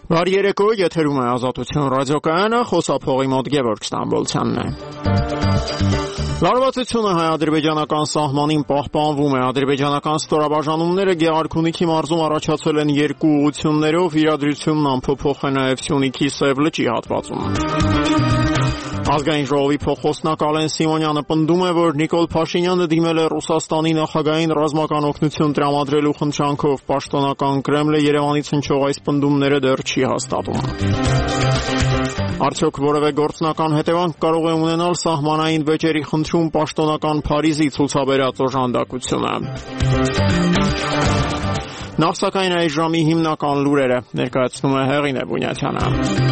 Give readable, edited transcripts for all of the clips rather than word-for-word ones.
Վար երեկո, եթերում է Ազատություն ռադիոկայանը, խոսափողի մոտ Գևորգ Ստամբոլցյանն է։ Լարվածությունը հայ-ադրբեջանական սահմանին պահպանվում է։ Ադրբեջանական ստորաբաժանումները Գեղարքունիքի մարզում առաջացել են երկու ուղղություններով, իրադրությունն անփոփոխ է նաև Սյունիքի Սև լճի հատվածում։ Ազգային ժողովի փոխխոսնակ Ալեն Սիմոնյանը պնդում է, որ Նիկոլ Փաշինյանը դիմել է Ռուսաստանի նախագահին ռազմական օգնություն տրամադրելու խնդրանքով։ Պաշտոնական Կրեմլը Երևանից հնչող այս պնդումները դեռ չի հաստատում։ Արդյոք որևէ գործնական հետևանք կարող է ունենալ սահմանային վեճերի խնդրում պաշտոնական Փարիզի ցուցաբերած օժանդակությունը։ Նախ սակայն այս ժամի հիմնական լուրերը ներկայացնում է Հեղինե Բունյաթյանը։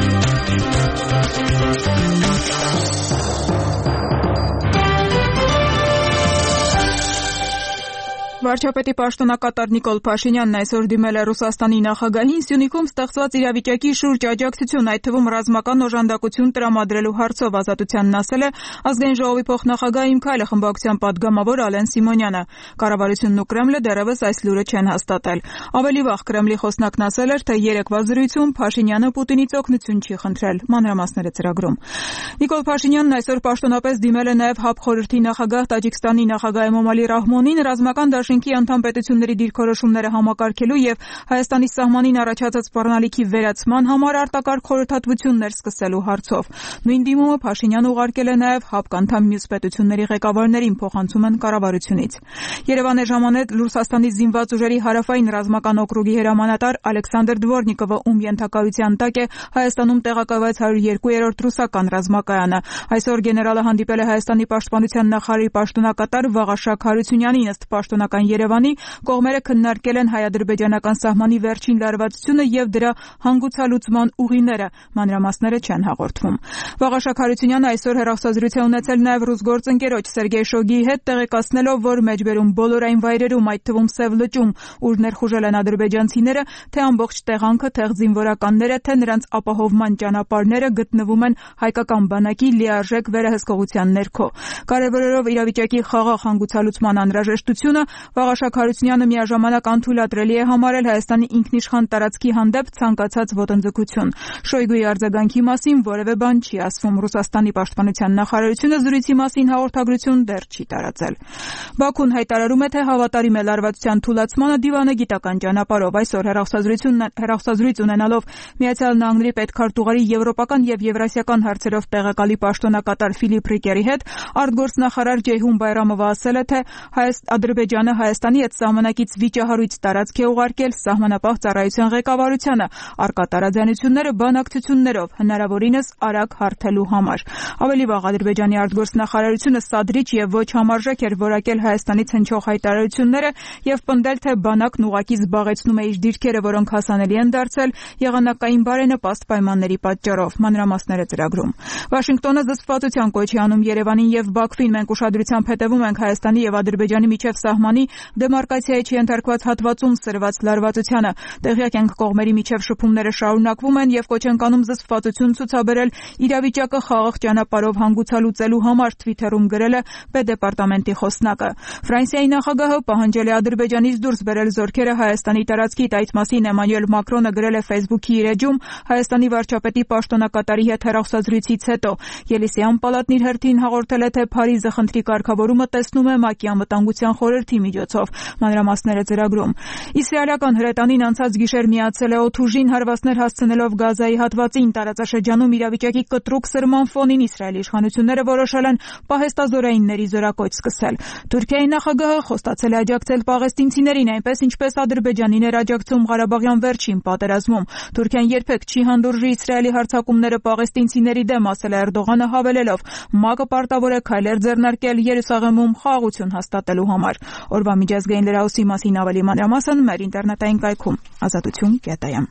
Վարչապետի պաշտոնակատար Նիկոլ Փաշինյանն այսօր դիմել է Ռուսաստանի նախագահին Սյունիքում ստեղծված իրավիճակի շուրջ աջակցություն, այդ թվում ռազմական օժանդակություն տրամադրելու հարցով։ Ազատությանն ասել է Ազգային ժողովի փոխնախագահ Իմ Քայլը խմբակցության պատգամավոր Ալեն Սիմոնյանը։ Կառավարությունն ու Կրեմլը դեռևս այս լուրը չեն հաստատել։ Ավելի վաղ Կրեմլի խոսնակն ասել էր, թե երեկվա զրույցում Փաշինյանը Պուտինից օգնություն չի խնդրել։ Մանրամասները ծրագրում։ Նիկոլ Փաշինյանն այսօր պաշտոնապես դիմել է նաև ՀԱՊ խորհրդի նախագահ Տաջիկստանի նախագահ Էմոմալի Ռահմոնին ռազմական դաշինքի անդամ պետությունների դիրքորոշումները համակարգելու եւ Հայաստանի սահմանին առաջացած սպառնալիքի վերացման համար արտակարգ խորհրդատվություններ սկսելու հարցով։ Նույն դիմումը Փաշինյանը ուղարկել է նաև ՀԱՊԿ անդամ մյուս պետությունների ղեկավարներին, փոխանցում են կառավարությունից։ Երևան է ժամանել Ռուսաստանի զինված ուժերի հարավային ռազմական օկրուգի հրամանատար Ալեքսանդր Դվորնիկովը, ում ենթակայության տակ է Հայաստանում տեղակայված 102-րդ ռուսական ռազմակայանը։ Այսօր գեներալը հանդիպել է Հայաստանի պաշտպանության նախարարի պաշտոնակատար Վաղաշակ Հարությունյանին։ Ըստ պաշտոնական Երևանի կողմերը քննարկել են հայ-ադրբեջանական սահմանի վերջին լարվածությունը եւ դրա հանգուցալուծման ուղիները։ Մանրամասները չեն հաղորդվում։ Վաղաշակ Հարությունյանը այսօր հեռախոսազրույց է ունեցել նաեւ ռուս գործընկերոջ Սերգեյ Շոգիի հետ, տեղեկացնելով, որ մեջբերում բոլոր այն վայրերում, այդ թվում Սև լճում, ուր ներխուժել են ադրբեջանցիները, թե ամբողջ տեղանքը, թե զինվորականները, թե նրանց ապահովման ճանապարհները գտնվում են հայկական բանակի լիարժեք վերահսկողության ներքո։ Կարևորելով իրավիճակի խաղաղ հանգուցալուծման անհրաժեշտությունը, Վաղաշակ Հարությունյանը միաժամանակ անթույլատրելի է համարել Հայաստանի ինքնիշխան տարածքի հանդեպ ցանկացած ոտնձգություն։ Շոյգուի արձագանքի մասին որևէ բան չի ասվում։ Ռուսաստանի պաշտպանության նախարարությունը զրույցի մասին հաղորդագրություն դեռ չի տարածել։ Բաքուն հայտարարում է, թե հավատարիմ է լարվածության թուլացմանը դիվանագիտական ճանապարհով։ Այսօր հեռախոսազրույց ունենալով Միացյալ Նահանգների պետքարտուղարի եվրոպական եւ եվրասիական հարցերով տեղակալի պաշտոնակատար Ֆիլիպ Ռիկերի հետ արտգործնախարար Ջեյհուն Բայրամովը ասել է, թե Ադրբեջանը Հայաստանի հետ սահմանակից վիճահարույց տարածք է ուղարկել սահմանապահ ծառայության ղեկավարությանը առկա տարաձայնությունները բանակցություններով հնարավորինս արագ հարթելու համար։ Ավելի վաղ Ադրբեջանի արտգործնախարարությունը սադրիչ եւ ոչ համարժեք էր որակել Հայաստանից հնչող հայտարարությունները եւ պնդել, թե բանակն ուղղակի զբաղեցնում է իր դիրքերը, որոնք հասանելի են դարձել եղանակային բարենպաստ պայմանների պատճառով։ Մանրամասները ծրագրում։ Վաշինգտոնը զսպվածության կոչ է անում Երևանին եւ Բաքվին։ Մենք ուշադրությամբ հետևում ենք Հայաստանի եւ Ադրբեջանի միջև սահմանի դեմարկացիայի չենթարկված հատվածում սրված լարվածությանը։ Տեղյակ ենք կողմերի միջև շփումները շարունակվում են եւ կոչ են անում զսպվածություն ցուցաբերել իրավիճակը խաղաղ ճանապարհով հանգուցալուծելու համար, Twitter-ում գրել է Պետդեպարտամենտի խոսնակը։ Ֆրանսիայի նախագահը պահանջել է Ադրբեջանից դուրս բերել զորքերը Հայաստանի տարածքից։ Այդ մասին Էմանուել Մակրոնը գրել է Facebook-ի իր էջում Հայաստանի վարչապետի պաշտոնակատարի հետ հեռախոսազրույցից հետո։ Ելիսեյան պալատն իր հերթին հաղորդել է, թե Փարիզը խնդրի կարգավորումը տեսնում է ՄԱԿ-ի անվտանգության խորհրդի միջոցով։ Մանրամասները ծրագրում։ Իսրայելական հրետանին անցած գիշեր միացել է օդուժին հարվածներ հասցնելով Գազայի հատվածին։ Տարածաշրջանում իրավիճակի կտրուկ սրման ֆոնին Իսրայելի իշխանությունները որոշել են պահեստազորայինների զորակոչ սկսել։ Թուրքիայի նախագահը խոստացել է աջակցել պաղեստինցիներին, այնպես ինչպես Ադրբեջանին էր աջակցում Ղարաբաղյան վերջին պատերազմում։ Թուրքիան երբեք չի հանդուրժի Իսրայելի հարձակումները պաղեստինցիների դեմ, ասել է Էրդողանը, հավելելով. ՄԱԿ-ը պարտավոր է քայլեր ձեռնարկել Երուսաղեմում խաղաղություն հաստատելու համար։ Օրվա միջազգային լրահոսի մասին ավելի մանրամասն մեր ինտերնետային կայքում azatutun.am։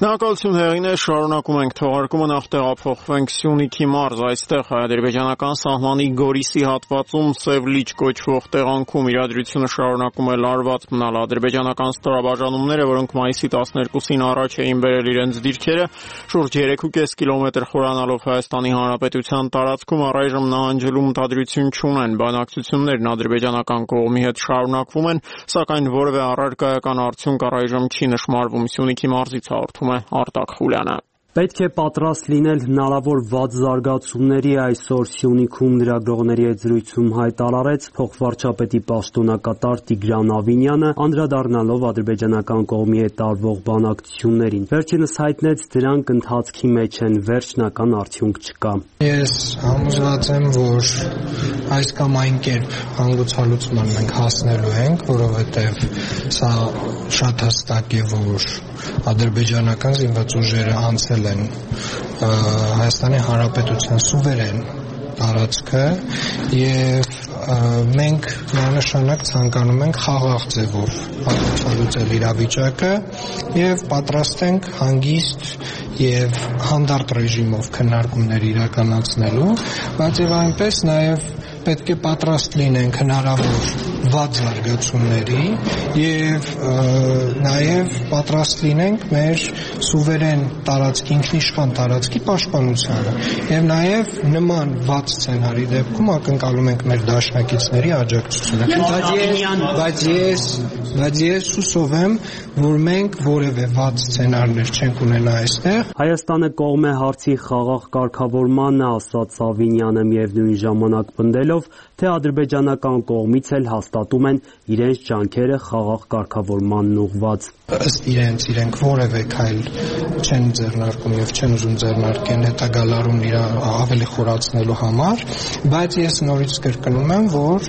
Շնորհակալություն հեղինե, շարունակում ենք թողարկումը, նախ տեղափոխվենք Սյունիքի մարզ, այստեղ հայ-ադրբեջանական սահմանի Գորիսի հատվածում Սևլիճ կոչվող տեղանքում իրադրությունը շարունակում է լարված մնալ։ Ադրբեջանական ստորաբաժանումները, որոնք մայիսի 12-ին առաջ էին բերել իրենց դիրքերը, շուրջ 3.5 կիլոմետր խորանալով Հայաստանի Հանրապետության տարածքում առայժմ նահանջելու մտադրություն չունեն։ Բանակցություններն ադրբեջանական կողմի հետ շարունակվում են, սակայն որևէ առարկայական արդյունք առայժմ չի նշմարվում։ Սյունիքի մարզից հաղորդում է Արտակ Խուլյանը։ Պետք է պատրաստ լինել հնարավոր վատ զարգացումների, այսօր Սյունիքում լրագրողների հետ զրույցում հայտարարեց փոխվարչապետի պաշտոնակատար Տիգրան Ավինյանը, անդրադառնալով ադրբեջանական կողմի հետ տարվող բանակցություններին։ Վերջինս հայտնեց, դրանք ընթացքի մեջ են, վերջնական արդյունք չկա։ Ես համոզված եմ, որ այս կամ այն կերպ հանգուցալուծման մենք հասնելու ենք, որովհետև սա շատ հստակ է, որ ադրբեջանական զինված ուժերը անցել են Հայաստանի Հանրապետության սուվերեն տարածքը եւ մենք միանշանակ ցանկանում ենք խաղաղ ձևով հաղորդալուծել իրավիճակը եւ պատրաստ ենք հանգիստ եւ հանդարտ ռեժիմով քննարկումներ իրականացնելու, բայց եւ այնպես նաեւ պետք է պատրաստ լինենք հնարավոր վատ զարգացումների եւ նաեւ պատրաստ լինենք մեր սուվերեն տարածքի, ինքնիշխան տարածքի պաշտպանությանը եւ նաեւ նման վատ սցենարի դեպքում ակնկալում ենք մեր դաշնակիցների աջակցությունը։ Բայց ես հուսով եմ, որ մենք որևէ վատ սցենարներ չենք ունենա այստեղ։ Հայաստանը կողմ է հարցի խաղաղ կարգավորմանը, ասաց Ավինյանը, միևնույն ժամանակ պնդելով, թե ադրբեջանական կողմից էլ հաստատում են իրենց ջանքերը խաղաղ կարգավորմանն ուղղված։ Ըստ իրենք որևէ քայլ չեն ձեռնարկում եւ չեն ուզում ձեռնարկեն հետագա լարումն իր ավելի խորացնելու համար, բայց ես նորից կրկնում եմ, որ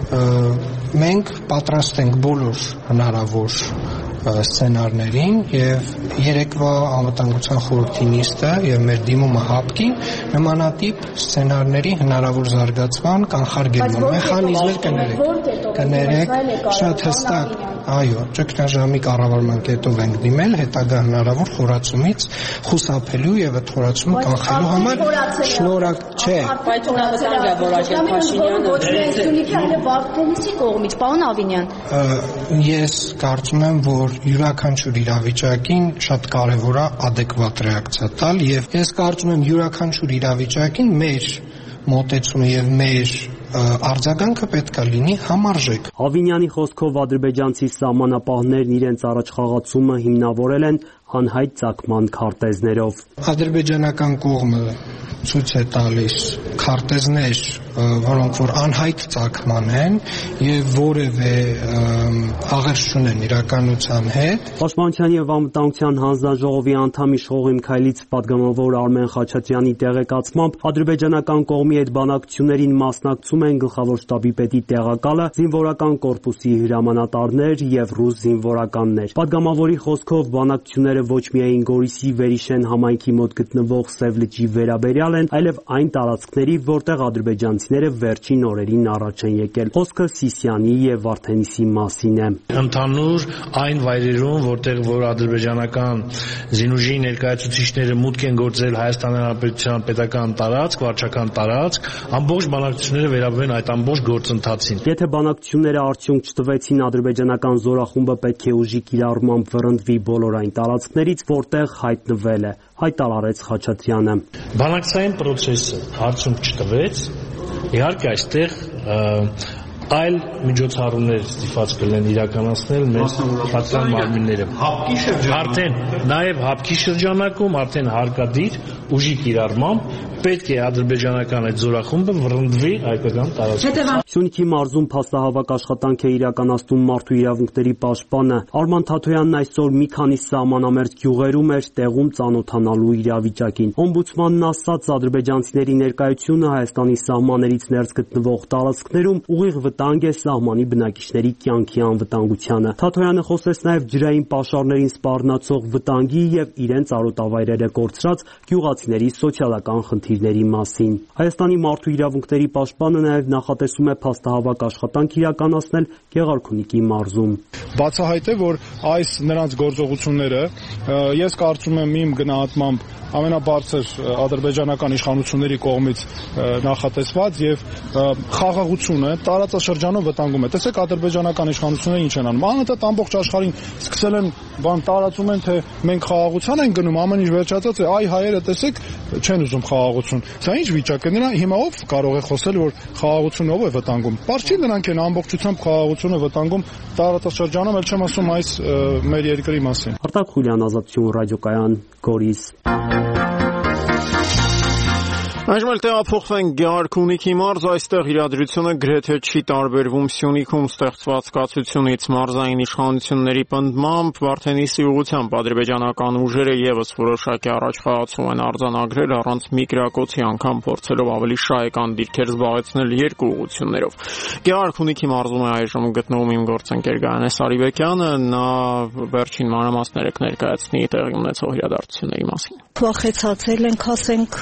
մենք պատրաստ ենք բոլոր հնարավոր սցենարներին եւ երեկվա անվտանգության խորհրդի նիստը եւ մեր դիմումը ՀԱՊԿ-ին նմանատիպ սցենարների հնարավոր զարգացման կանխարգելման մեխանիզմներ կներեք շատ հստակ, այո, ճգնաժամի կառավարման կետով ենք դիմել հետագա հնարավոր խորացումից խուսափելու եւ այդ խորացումը կանխելու համար շնորհակ չէ։ Բայց անվտանգ է, որ Աջել Փաշինյանը Վարդենիսի կողմից, պարոն Ավինյան։ Ես կարծում եմ, որ յուրաքանչյուր իրավիճակին շատ կարևոր է adekvat ռեակցիա տալ եւ ես կարծում եմ յուրաքանչյուր իրավիճակին մեր մոտեցումը եւ մեր արձագանքը պետք է լինի համարժեք։ Ավինյանի խոսքով ադրբեջանցի սահմանապահներն իրենց առաջխաղացումը հիմնավորել են անհայտ ծագման քարտեզներով։ Ադրբեջանական կողմը ցույց է տալիս քարտեզներ, որոնք որ անհայտ ծագման են եւ որևէ աղերս չունեն իրականության հետ։ Պաշտպանության եւ անվտանգության հանձնաժողովի անդամ Իշխող Միքայելից պատգամավոր Արմեն Խաչատրյանի տեղեկացմամբ ադրբեջանական կողմի հետ բանակցություններին մասնակցում են գլխավոր շտաբի պետի տեղակալը, զինվորական կորպուսի հրամանատարներ եւ ռուս զինվորականներ։ Պատգամավորի խոսքով բանակցությունները ոչ միայն Գորիսի Վերիշեն համայնքի մոտ գտնվող Սևլիճի վերաբերյալ են, այլև այն տարածքների, որտեղ ադրբեջանցիները վերջին օրերին առաջ են եկել։ Խոսքը Սիսիանի եւ Վարդենիսի մասին է։ Ընդհանուր այն վայրերում, որտեղ ադրբեջանական զինուժի ներկայացուցիչները մուտք են գործել Հայաստանի Հանրապետության պետական տարածք, վարչական տարածք, ամբողջ բանակցությունները վերաբերեն այդ ամբողջ գործընթացին։ Եթե բանակցությունները արդյունք չտվեցին, ադրբեջանական զորախումբը պետք է ուժի կիրառմամբ վռնդվի բոլոր այն տարածքներից, որտեղ հայտնվել է, հայտարարեց Խաչատրյանը։ Բանակցային process-ը արդյունք չտվեց, իհարկե այստեղ այլ միջոցառումներ ստիպված կլինեն իրականացնել մեր պատկան մարմինները։ Արդեն նաև ՀԱՊԿ-ի շրջանակում արդեն հարկադիր ուժի կիրառմամբ պետք է ադրբեջանական այդ զորախումբը վռնդվի հայկական տարածքում։ Սյունիքի մարզում փաստահավաք աշխատանք է իրականացնում մարդու իրավունքների պաշտպանը Արման Թաթոյանն այսօր մի քանի սահմանամերձ գյուղերում էր տեղում ծանոթանալու իրավիճակին։ Օմբուդսմանն ասաց, ադրբեջանցիների ներկայությունը Հայաստանի սահմաններից ներս գտնվող տարածքներում ուղիղ վտանգ է սահմանի բնակիչների կյանքի անվտանգությանը։ Թաթոյանը խոսեց նաև ջրային պաշարներին սպառնացող վտանգի եւ իրենց արոտավայրերը կորցրած գյուղացիների սոցիալական խնդիրների մասին։ Հայաստանի մարդու իրավունքների պաշտպանը նաև նախատեսում է փաստահավաք աշխատանք իրականացնել Գեղարքունիքի մարզում։ Բացահայտ է, որ այս նրանց գործողությունները ես կարծում եմ իմ գնահատմամբ ամենաբարձր ադրբեջանական իշխանությունների կողմից նախատեսված եւ խաղաղությունը տարածաշրջանով վտանգում է։ Տեսեք ադրբեջանական իշխանությունները ինչ են անում։ Անընդհատ ամբողջ աշխարհին սկսել են տարածում են, թե մենք խաղաղության ենք գնում, ամեն ինչ վերջացած է, այ հայերը տեսեք չեն ուզում խաղաղություն։ Սա ինչ վիճակ է, նրա հիմա ով կարող է խոսել, որ խաղաղությունը ով է վտանգում։ Պարզ չի, նրանք են ամբողջությամբ խաղաղությունը վտանգում տարածաշրջանում, ել չեմ ասում այս մեր երկրի մասին։ Արտակ Խուլյան, Ազատություն ռադիոկայան, Գորիս։ Այժմ էլ տեղափոխվենք Գեղարքունիքի մարզ, այստեղ իրադրությունը գրեթե չի տարբերվում Սյունիքում ստեղծված կացությունից։ Մարզային իշխանությունների պնդմամբ Վարդենիսի ուղղությամբ ադրբեջանական ուժերը եւս որոշակի առաջխաղացում են արձանագրել առանց մի կրակոցի, անգամ փորձելով ավելի շահեկան դիրքեր զբաղեցնել երկու ուղղություններով։ Գեղարքունիքի մարզում է այժմ գտնվում իմ գործընկեր Գայանե Սարիբեկյանը, նա վերջին մանրամասները կներկայացնի տեղի ունեցող իրադարձությունների մասին։ Վախեցածել ենք, ասենք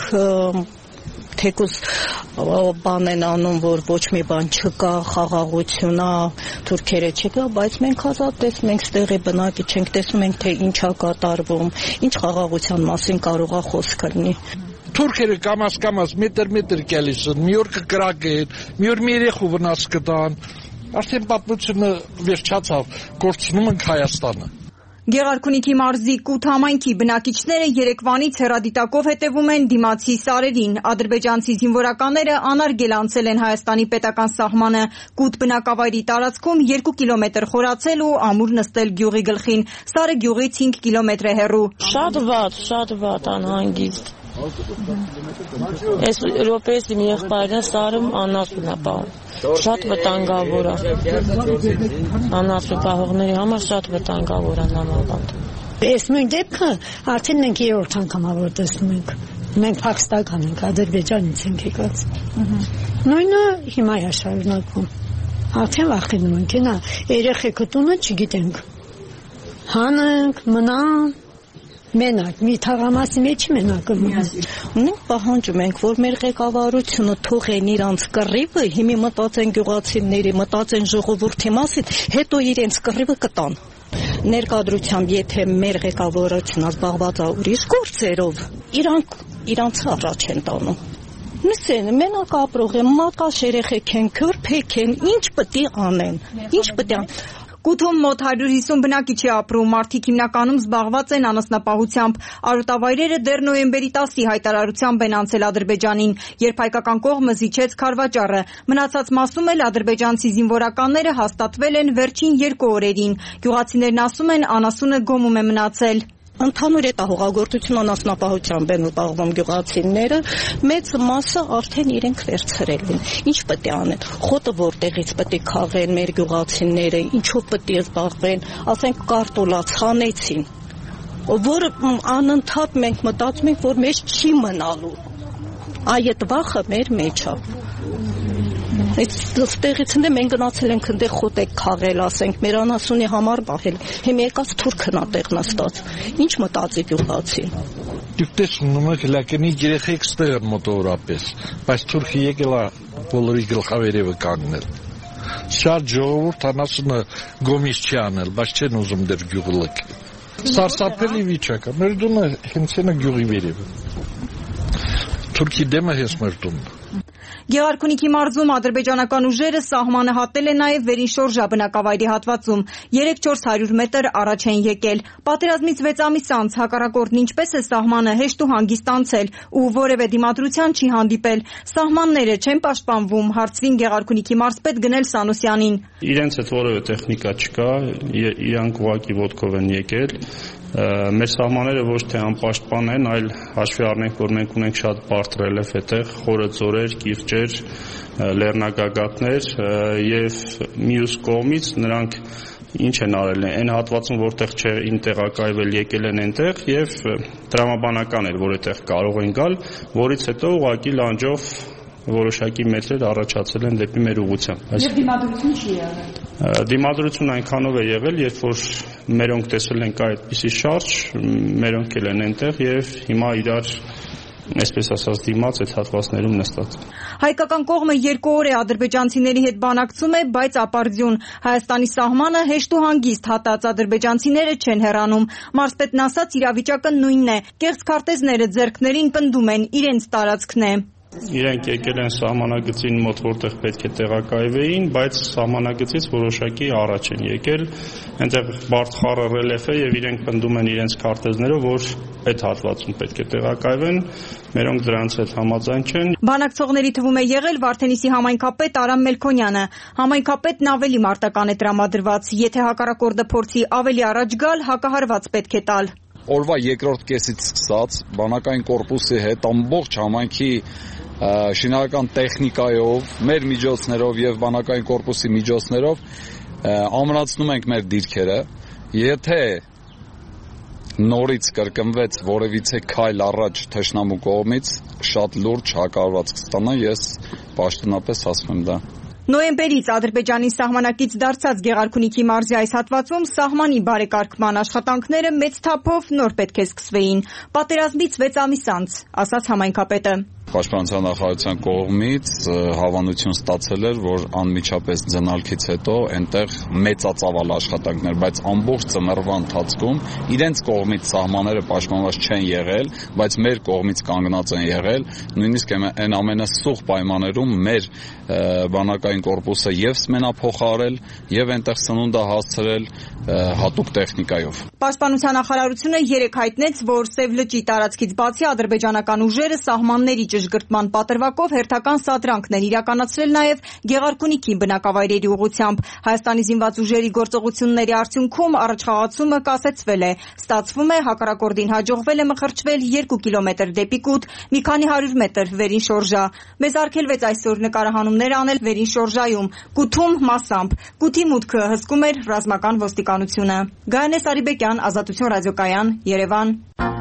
թեկուզ բան են անում, որ ոչ մի բան չկա, խաղաղություն է, թուրքերը չկա, բայց մենք ազատ ենք ստեղի բնակիչ ենք, տեսնում ենք, թե ինչ է կատարվում, ինչ խաղաղության մասին կարող է խոսք լինի։ Թուրքերը կամաց մետր գալիս են, մի օր կկրակեն, մի օր մի երեխու վնաս կտան, արդեն պատմությունը վերջացավ, կորցնում ենք Հայաստանը։ Գեղարքունիքի մարզի Կութ համայնքի բնակիչները երեկվանից հեռադիտակով հետևում են դիմացի սարերին։ Ադրբեջանցի զինվորականները անարգել անցել են Հայաստանի պետական սահմանը։ Կութ բնակավայրի տարածքում 2 կիլոմետր խորացել ու ամուր նստել գյուղի գլխին։ Սարը գյուղից 5 կիլոմետր է հեռու։ Շատ վատ անհանգիստ։ Այս Եվրոպայից իմ եղբայրն է սարում անասուն է պահում։ Շատ վտանգավոր է։ Անասուն պահողների համար շատ վտանգավոր է նամականդ։ Այս նույն դեպքը արդեն մենք երրորդ անգամ որ տեսնում ենք։ Մենք փախստական ենք, Ադրբեջանից ենք եկած։ Նույնը հիմա է շարունակվում։ Արդեն վախենում ենք, նա երեխեքը տունը չգիտենք։ Հանենք, մնան Մենակ, մի թաղամասի մեջ մենակ մենք պահանջում ենք, որ մեր ղեկավարությունը թողեն իրանց կռիվը, հիմի մտածեն գյուղացիների, մտածեն ժողովրդի մասին, հետո իրենց կռիվը կտան։ Ներկայությամբ, եթե մեր ղեկավարությունը զբաղված է ուրիշ գործերով, իրանց առաջ են տանում։ Նսեն, մենակ ապրող են, մակաշ երեխեք են, քրփեք են, ինչ պետք է անեն։ Կութում մոտ 150 բնակիչ է ապրում, մարդիկ հիմնականում զբաղված են անասնապահությամբ։ Արոտավայրերը դեռ նոյեմբերի 10-ի հայտարարությամբ են անցել Ադրբեջանին, երբ հայկական կողմը զիջեց քարվաճառը։ Մնացած մասում էլ ադրբեջանցի զինվորականները հաստատվել են վերջին 2 օրերին։ Գյուղացիներն ասում են, անասունը գոմում է մնացել։ Ընդհանուր հետահողագործություն անասնապահությամբ են զբաղվում գյուղացիները, մեծ մասը արդեն իրենք վերցրել են։ Ինչ պետք է անեն։ Խոտը որտեղից պետք է քաղեն մեր գյուղացիները, ինչով պետք է զբաղվեն, ասենք կարտոլաց հանեցին, որ անընդհատ մենք մտածում ենք, որ մեզ չի մնալու։ Այդ վախը մեր մեջ է։ Այստեղից մենք գնացել ենք այնտեղ խոտեք քաղել, ասենք, մեր անասունի համար բահել։ Հիմա եկած թուրքն է տեղ նստած։ Ինչ մտածի գյուղացին։ Դուք տեսնում եք լակենի երեխեք ստեղ մոտավորապես, բայց թուրքը եկել է բոլորի գլխավերևը կանգնել։ Շատ ժողովուրդ անասունը գոմից չի անել, բայց չեն ուզում դեռ գյուղը լքել։ Սարսափելի վիճակ է։ Մեր տունը հենց այնա գյուղի վերևը։ Թուրքի դեմը հենց մեր տունն։ Գեղարքունիքի մարզում ադրբեջանական ուժերը սահմանը հատել են նաև Վերին-Շորժա բնակավայրի հատվածում, 300-400 մետր առաջ են եկել։ Պատերազմից 6 ամիս անց հակառակորդն ինչպես է սահմանը հեշտ ու հանգիստ անցել ու որևէ դիմադրության չի հանդիպել։ Սահմանները չեն պաշտպանվում, հարցրին Գեղարքունիքի մարզպետ Գնել Սանոսյանին։ Իրենց հետ որևէ տեխնիկա չկա, իրանք ուղղակի ոտքով են եկել։ Մեր սահմանները ոչ թե անպաշտպան են, այլ հաշվի առնենք, որ մենք ունենք շատ բարդ ռելիեֆ այդտեղ, խորը ձորեր, կիրճեր, լեռնագագաթներ եւ մյուս կողմից նրանք ինչ են արել, այն հատվածում որտեղ չէին տեղակայվել, եկել են այնտեղ եւ տրամաբանական էր, որ այդտեղ կարող են գալ, որից հետո ուղղակի լանջով որոշակի մետրեր առաջացել են դեպի մեր ուղղությամբ։ Եվ դիմադրություն չի եղել։ Դիմադրություն այնքանով է եղել, երբ որ մերոնք տեսել են կա այդպիսի շարժ, մերոնք էլ են այնտեղ եւ հիմա իրար այսպես ասած դիմաց այդ հատվածներում նստած։ Հայկական կողմը 2 օր է ադրբեջանցիների հետ բանակցում է, բայց ապարդյուն Հայաստանի սահմանը հեշտ ու հանգիստ հատած ադրբեջանցիները չեն հեռանում։ Մարզպետն ասաց իրավիճակը նույնն է։ Կեղծ քարտեզները ձեռքներին պնդում են իրենց տարածքն է։ Իրենք եկել են սահմանագծին մոտ, որտեղ պետք է տեղակայվեին, բայց սահմանագծից որոշակի առաջ են եկել, այնտեղ բարդ խառը ռելիեֆ է եւ իրենք պնդում են իրենց քարտեզներով, որ այդ հատվածում պետք է տեղակայվեն, մերոնք դրանց հետ համաձայն չեն։ Բանակցողների թվում է եղել Վարդենիսի համայնքապետ Արամ Մելքոնյանը։ Համայնքապետն ավելի մարտական է տրամադրված, եթե հակառակորդը փորձի ավելի առաջ գալ, հակահարված պետք է տալ։ Օրվա երկրորդ կեսից սկսած բանակային կորպուսի հետ ամբողջ համայնքի շինարարական տեխնիկայով, մեր միջոցներով եւ բանակային կորպուսի միջոցներով ամրացնում ենք մեր դիրքերը։ Եթե նորից կրկնվեց որևիցե քայլ առաջ թշնամու կողմից, շատ լուրջ հակառակված կստանա, ես պաշտոնապես ասում եմ դա։ Նոյեմբերից Ադրբեջանի սահմանակից դարձած Գեղարքունիքի մարզի այս հատվածում սահմանի բարեկարգման աշխատանքները մեծ թափով նոր պետք է սկսվեին։ Պատերազմից 6 ամիս անց, ասաց համայնքապետը։ Պաշտպանության նախարարության կողմից հավանություն ստացել էր, որ անմիջապես ձնալքից հետո այնտեղ մեծածավալ աշխատանքներ, բայց ամբողջ ծմռվա ընթացքում իրենց կողմից սահմանները պաշտպանված չեն եղել, բայց մեր կողմից կանգնած են եղել, նույնիսկ այն ամենասուղ պայմաններում մեր բանակային կորպուսը եւ սմենափոխարել եւ այնտեղ սնունդը հասցրել հատուկ տեխնիկայով։ Պաշտպանության նախարարությունը երեկ հայտնեց, որ Սև լճի տարածքից բացի ադրբեջանական ուժերը սահմանների ճշգրտման պատրվակով հերթական սադրանքն են իրականացրել նաև Գեղարքունիքի բնակավայրերի ուղղությամբ։ Հայաստանի զինված ուժերի գործողությունների արդյունքում առաջխաղացումը կասեցվել է։ Ստացվում է հակառակորդին հաջողվել է մխրճվել 2 կիլոմետր դեպի կուտ, մի քանի 100 մետր վերին շորժա։ Մեզ արգելվեց այսօր նկարահանումներ անել վերին շորժայում, կուտում մասամբ։ Կուտի մուտքը հսկում էր ռազմական ոստիկանությունը։ Գայանե Սարիբեկյան, Ազատություն ռադիոկայան, Երևան։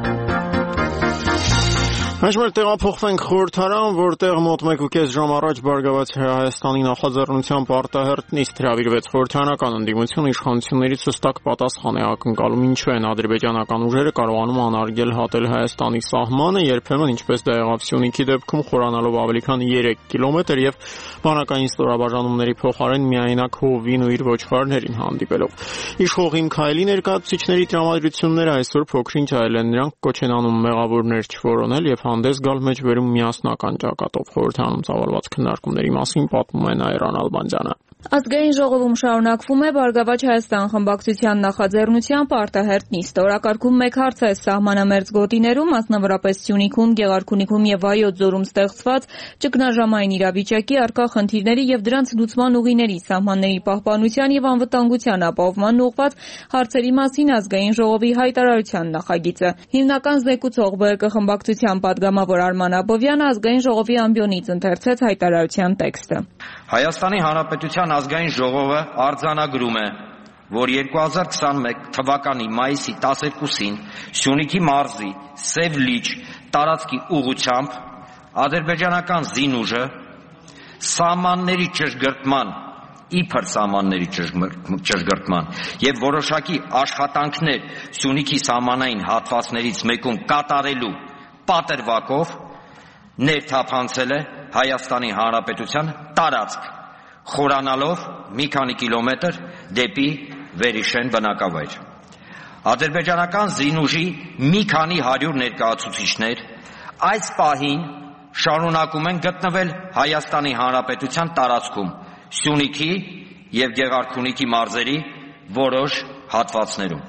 Այժմ տեղափոխվենք խորհրդարան, որտեղ մոտ 1.5 ժամ առաջ բարգավաճ Հայաստանի նախաձեռնությամբ արտահերթ նիստ հրավիրվեց խորհրդարանական ընդդիմությունը իշխանություններից հստակ պատասխան է ակնկալում ինչու են ադրբեջանական ուժերը կարողանում անարգել հատել Հայաստանի սահմանը, երբեմն ինչպես դա եղավ Սյունիքի դեպքում խորանալով ավելի քան 3 կիլոմետր եւ բանակային ստորաբաժանումների փոխարեն միայնակ հովին ու իր ոչխարներին հանդիպելով։ Իշխող Քայլի ներկայացուցիչների տրամադրությունները այսօր փոքրինչ այլ են, նրանք կոչ են անում մեղավորներ չորոնել եւ հանդես գալ մեջբերում միասնական ճակատով խորհրդարանում ծավալված քննարկումների մասին պատմում է Նաիրան Ալբանդյանը։ Ազգային ժողովում շարունակվում է Բարգավաճ Հայաստան խմբակցության նախաձեռնությամբ արտահերթ նիստ։ Օրակարգում մեկ հարց է սահմանամերձ գոտիներում, մասնավորապես Սյունիքում, Գեղարքունիքում եւ Վայոց ձորում ստեղծված ճգնաժամային իրավիճակի առկա խնդիրների եւ դրանց լուծման ուղիների, սահմանների պահպանության եւ անվտանգության ապահովման ուղղված հարցերի մասին Ազգային ժողովի հայտարարության նախագիծը։ Հիմնական զեկուցող ԲԿ խմբակցության падգամավոր Արման Աբովյանը Ազգային ժողովի ամբիոնից ընթերցեց հայտարարության տեքստը։ Հայաստանի Հանրապետության Ազգային ժողովը արձանագրում է, որ 2021 թվականի մայիսի 12-ին Սյունիքի մարզի Սև լիճ տարածքի ուղղությամբ ադրբեջանական զինուժը սահմանների ճշգրտման, իբր սահմանների ճշգրտման եւ որոշակի աշխատանքներ Սյունիքի սահմանային հատվածներից մեկում կատարելու պատրվակով ներթափանցել է Հայաստանի Հանրապետության տարածք, խորանալով մի քանի կիլոմետր դեպի Վերիշեն բնակավայր։ Ադրբեջանական զինուժի մի քանի 100 ներկայացուցիչներ այս պահին շարունակում են գտնվել Հայաստանի Հանրապետության տարածքում, Սյունիքի եւ Գեղարքունիքի մարզերի որոշ հատվածներում։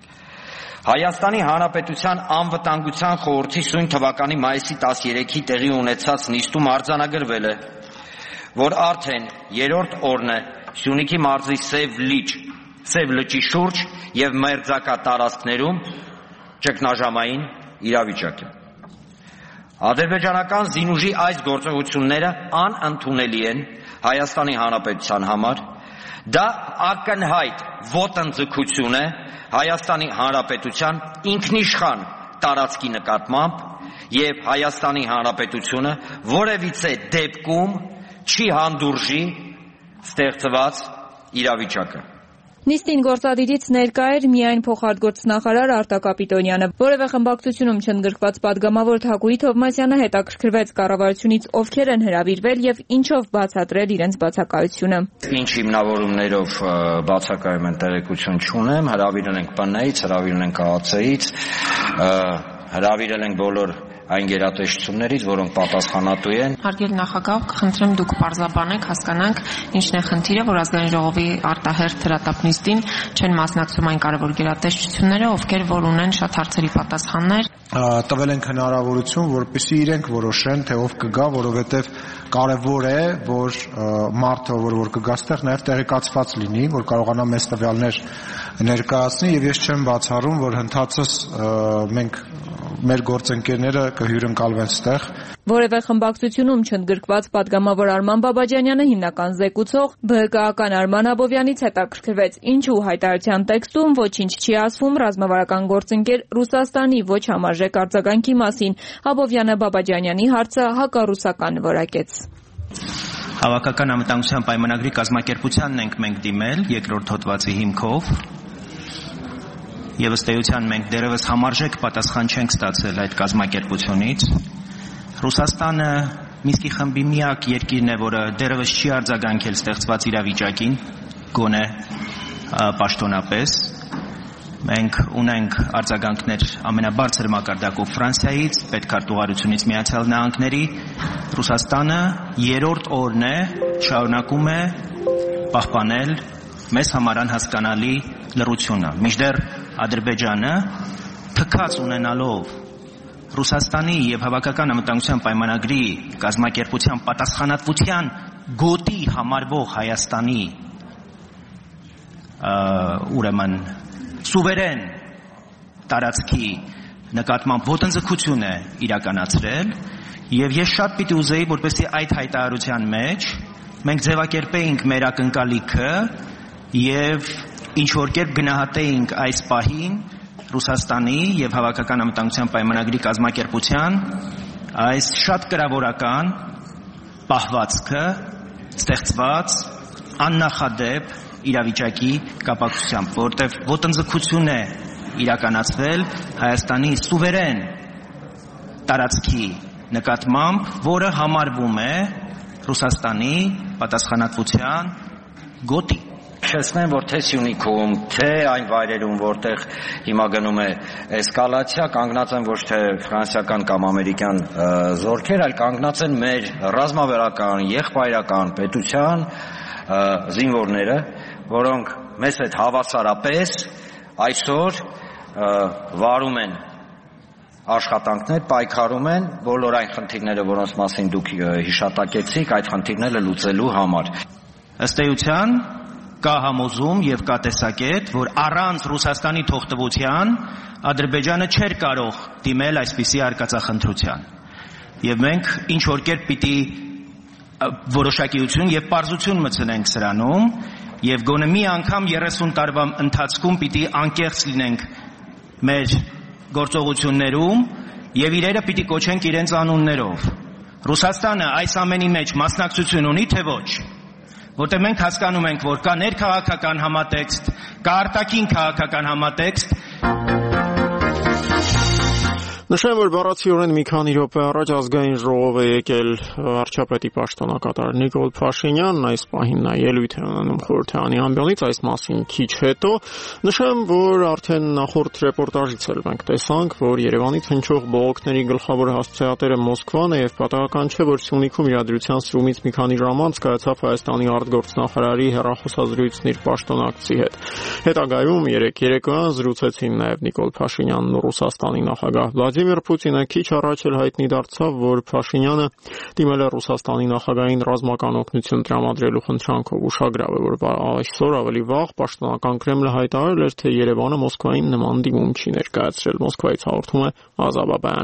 Հայաստանի Հանրապետության անվտանգության խորհրդի սույն թվականի մայիսի 13-ի տեղի ունեցած նիստում արձանագրվել է, որ արդեն երրորդ օրն է Սյունիքի մարզի Սև լճի շուրջ եւ մերձակա տարածքներում ճգնաժամային իրավիճակ է։ Ադրբեջանական զինուժի այս գործողությունները անընդունելի են Հայաստանի Հանրապետության համար, դա ակնհայտ ոտնձգություն է Հայաստանի Հանրապետության ինքնիշխան տարածքի նկատմամբ եւ Հայաստանի Հանրապետությունը որևիցե դեպքում չի հանդուրժի ստեղծված իրավիճակը։ Նիստին գործադիրից ներկա էր միայն փոխարտգործնախարար Արտակ Կապիտոնյանը։ Որևէ խմբակցությունում չընդգրկված պատգամավոր Թակուհի Թովմասյանը հետաքրքրվեց կառավարությունից ովքեր են հրավիրվել եւ ինչով բացատրել իրենց բացակայությունը։ Ինչ հիմնավորումներով բացակայում են տեղեկություն չունեմ, հրավիրել ենք ՊՆ-ից, հրավիրել ենք ԱԱՑ-ից, հրավիրել ենք բոլոր այն գերատեսչություններից, որոնք պատասխանատու են։ Հարգելի նախագահ, կխնդրեմ դուք պարզաբանեք, հասկանանք ինչն է խնդիրը, որ ազգային ժողովի արտահերթ հրատապ նիստին չեն մասնակցում այն կարևոր գերատեսչությունները, ովքեր որ ունեն շատ հարցերի պատասխաններ։ Տվել ենք հնարավորություն, որպեսզի իրենք որոշեն, թե ով կգա, որովհետև կարևոր է, որ մարդը, որ կգա ստեղ, նաև տեղեկացված լինի, որ կարողանա մեծ տվյալներ ներկայացնի, եւ ես չեմ բացառում, որ հնդածս մենք մեր գործընկերները կհյուրընկալվեն ստեղ։ Որևէ խմբակցությունում չընդգրկված պատգամավոր Արման Բաբաջանյանը հիմնական զեկուցող ԲՀԿ-ական Արման Աբովյանից հետաքրքրվեց, ինչու հայտարարության տեքստում ոչինչ չի ասվում ռազմավարական գործընկեր Ռուսաստանի ոչ համարժեք արձագանքի մասին։ Աբովյանը Բաբաջանյանի հարցը հակառուսական որակեց։ Հավաքական անվտանգության պայմանագրի կազմակերպությանն ենք մենք դիմել երկրորդ հոդվածի հիմքով եւ ըստ էության մենք դեռևս համարժեք պատասխան չենք ստացել այդ կազմակերպությունից։ Ռուսաստանը Մինսկի խմբի միակ երկիրն է, որը դեռևս չի արձագանքել ստեղծված իրավիճակին, գոնե պաշտոնապես։ Մենք ունենք արձագանքներ ամենաբարձր մակարդակով Ֆրանսիայից, պետքարտուղարությունից Միացյալ Նահանգների։ Ռուսաստանը երրորդ օրն է շարունակում է պահպանել մեզ համար անհասկանալի լռությունը։ Մինչդեռ Ադրբեջանը թքած ունենալով Ռուսաստանի եւ Հավաքական անվտանգության պայմանագրի կազմակերպության պատասխանատվության գոտի համարվող Հայաստանի ուրեմն սուվերեն տարածքի նկատմամբ ոտնձգություն է իրականացրել եւ ես շատ պիտի ուզեի, որպեսզի այդ հայտարարության մեջ մենք ձևակերպեինք մեր ակնկալիքը եւ ինչ որ կերպ գնահատեինք այս պահին Ռուսաստանի եւ Հավաքական անվտանգության պայմանագրի կազմակերպության այս շատ կրավորական պահվածքը ստեղծված աննախադեպ իրավիճակի կապակցությամբ, որտեղ ոտնձգություն է իրականացվել Հայաստանի սուվերեն տարածքի նկատմամբ, որը համարվում է Ռուսաստանի պատասխանատվության գոտի։ Շեշտեմ, որ թե Սյունիքում, թե այն վայրերում, որտեղ հիմա գնում է էսկալացիա, կանգնած են ոչ թե ֆրանսիական կամ ամերիկյան զորքեր, այլ կանգնած են մեր ռազմավարական, եղբայրական պետության զինվորները, որոնք մեզ հետ հավասարապես այսօր վարում են աշխատանքներ, պայքարում են բոլոր այն խնդիրները, որոնց մասին դուք հիշատակեցիք, այդ խնդիրները լուծելու համար։ Ըստ էության կա համոզում եւ կա տեսակետ, որ առանց Ռուսաստանի թողտվության Ադրբեջանը չէր կարող դիմել այսպիսի արկածախնդրության։ Եվ մենք ինչ որ կերպ պիտի որոշակիություն եւ պարզություն մտցնենք սրանում եւ գոնե մի անգամ 30 տարվա ընթացքում պիտի անկեղծ լինենք մեր գործողություններում եւ իրերը պիտի կոչենք իրենց անուններով։ Ռուսաստանը այս ամենի մեջ մասնակցություն ունի թե ոչ։ Որտեղ մենք հասկանում ենք, որ կա ներքաղաքական համատեքստ, կա արտաքին քաղաքական համատեքստ։ Նշեմ, որ բառացիորեն մի քանի րոպե առաջ ազգային ժողով է եկել վարչապետի պաշտոնակատար Նիկոլ Փաշինյանն, այս պահին նա ելույթ է ունենում խորհրդարանի ամբիոնից, այս մասին քիչ հետո։ Նշեմ, որ արդեն նախորդ ռեպորտաժից էլ մենք տեսանք, որ Երևանից հնչող բողոքների գլխավոր հասցեատերը Մոսկվան է եւ պատահական չէ, որ Սյունիքում իրադրության սրումից մի քանի ժամ անց կայացավ Հայաստանի արտգործնախարարի հեռախոսազրույցն իր պաշտոնակցի հետ։ Հետագայում երեկոյան զրուցեցին նաեւ Նիկոլ Փաշինյանն ու Ռուսաստանի նախագահ Վլադիմիր Պուտինը քիչ առաջ էլ հայտնի դարձավ, որ Փաշինյանը դիմել է Ռուսաստանի նախագահին ռազմական օգնություն տրամադրելու խնդրանքով։ Ուշագրավ է, որ այսօր ավելի վաղ պաշտոնական Կրեմլը հայտարարել էր, թե Երևանը Մոսկվային նման դիմում չի ներկայացրել։ Մոսկվայից հաղորդում է Ազա Բաբայանը։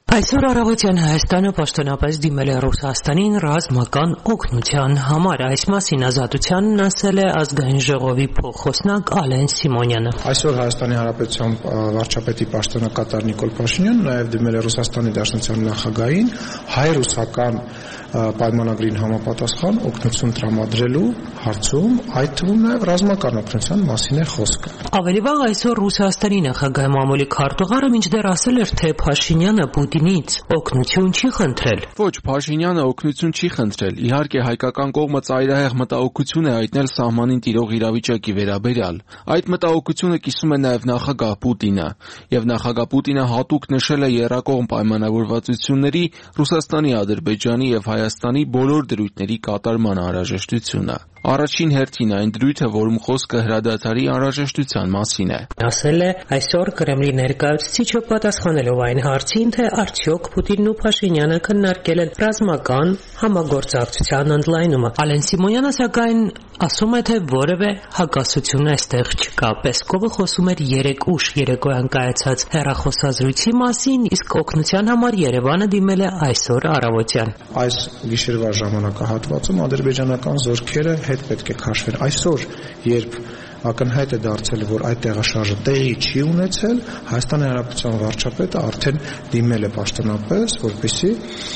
Այսօր առավոտյան Հայաստանը պաշտոնապես դիմել է Ռուսաստանին ռազմական օգնության համար։ Այս մասին Ազատությանն ասել է Ազգային ժողովի փոխխոսնակ Ալեն Սիմոնյանը։ Այսօր Հայաստանի Հանրապետության վարչապետի պաշտոնակատար Նիկոլ Փաշինյանը նաև դիմել է Ռուսաստանի Դաշնության նախագահին հայ-ռուսական պայմանագրին համապատասխան օգնություն տրամադրելու հարցում, այդ թվում նաև ռազմական օգնության մասին է խոսքը։ Ավելի վաղ այսօր Ռուսաստանի նախագահի մամուլի քարտուղարը մինչդեռ ասել էր, թե Փաշինյանը Պուտինից օգնություն չի խնդրել։ Ոչ, Փաշինյանը օգնություն չի խնդրել։ Իհարկե, հայկական կողմը ծայրահեղ մտահոգություն է հայտնել սահմանին տիրող իրավիճակի վերաբերյալ։ Այդ մտահոգությունը կիսում է նաև նախագահ Պուտինը, եւ նախագահ Պուտինը հատուկ նշել է եռակողմ պայմանավորվածությունների Ռուսաստանի, Ադրբեջանի եւ Հայաստանի բոլոր դրույթների կատարման անհրաժեշտությունը։ Առաջին հերթին այն դրույթը, որում խոսքը հրադադարի անհրաժեշտության մասին է։ Ասել է այսօր Կրեմլի ներկայացուցիչը պատասխանելով այն հարցին, թե արդյոք Պուտինն ու Փաշինյանը քննարկել են ռազմական համագործակցության ընդլայնումը։ Ալեն Սիմոնյանը սակայն ասում է, թե որևէ հակասություն այստեղ չկա։ Պեսկովը խոսում էր 3 ուշ երեկոյան կայացած հեռախոսազրույցի մասին, իսկ օգնության համար Երևանը դիմել է այսօր առավոտյան։ Այս գիշերվա ժամանակահատվածում ադրբեջանական զորքերը հետ պետք է քաշվեն։ Այսօր, երբ ակնհայտ է դարձել, որ այդ տեղաշարժը տեղի չի ունեցել, Հայաստանի Հանրապետության վարչապետը արդեն դիմել է պաշտոնապես, որպեսզի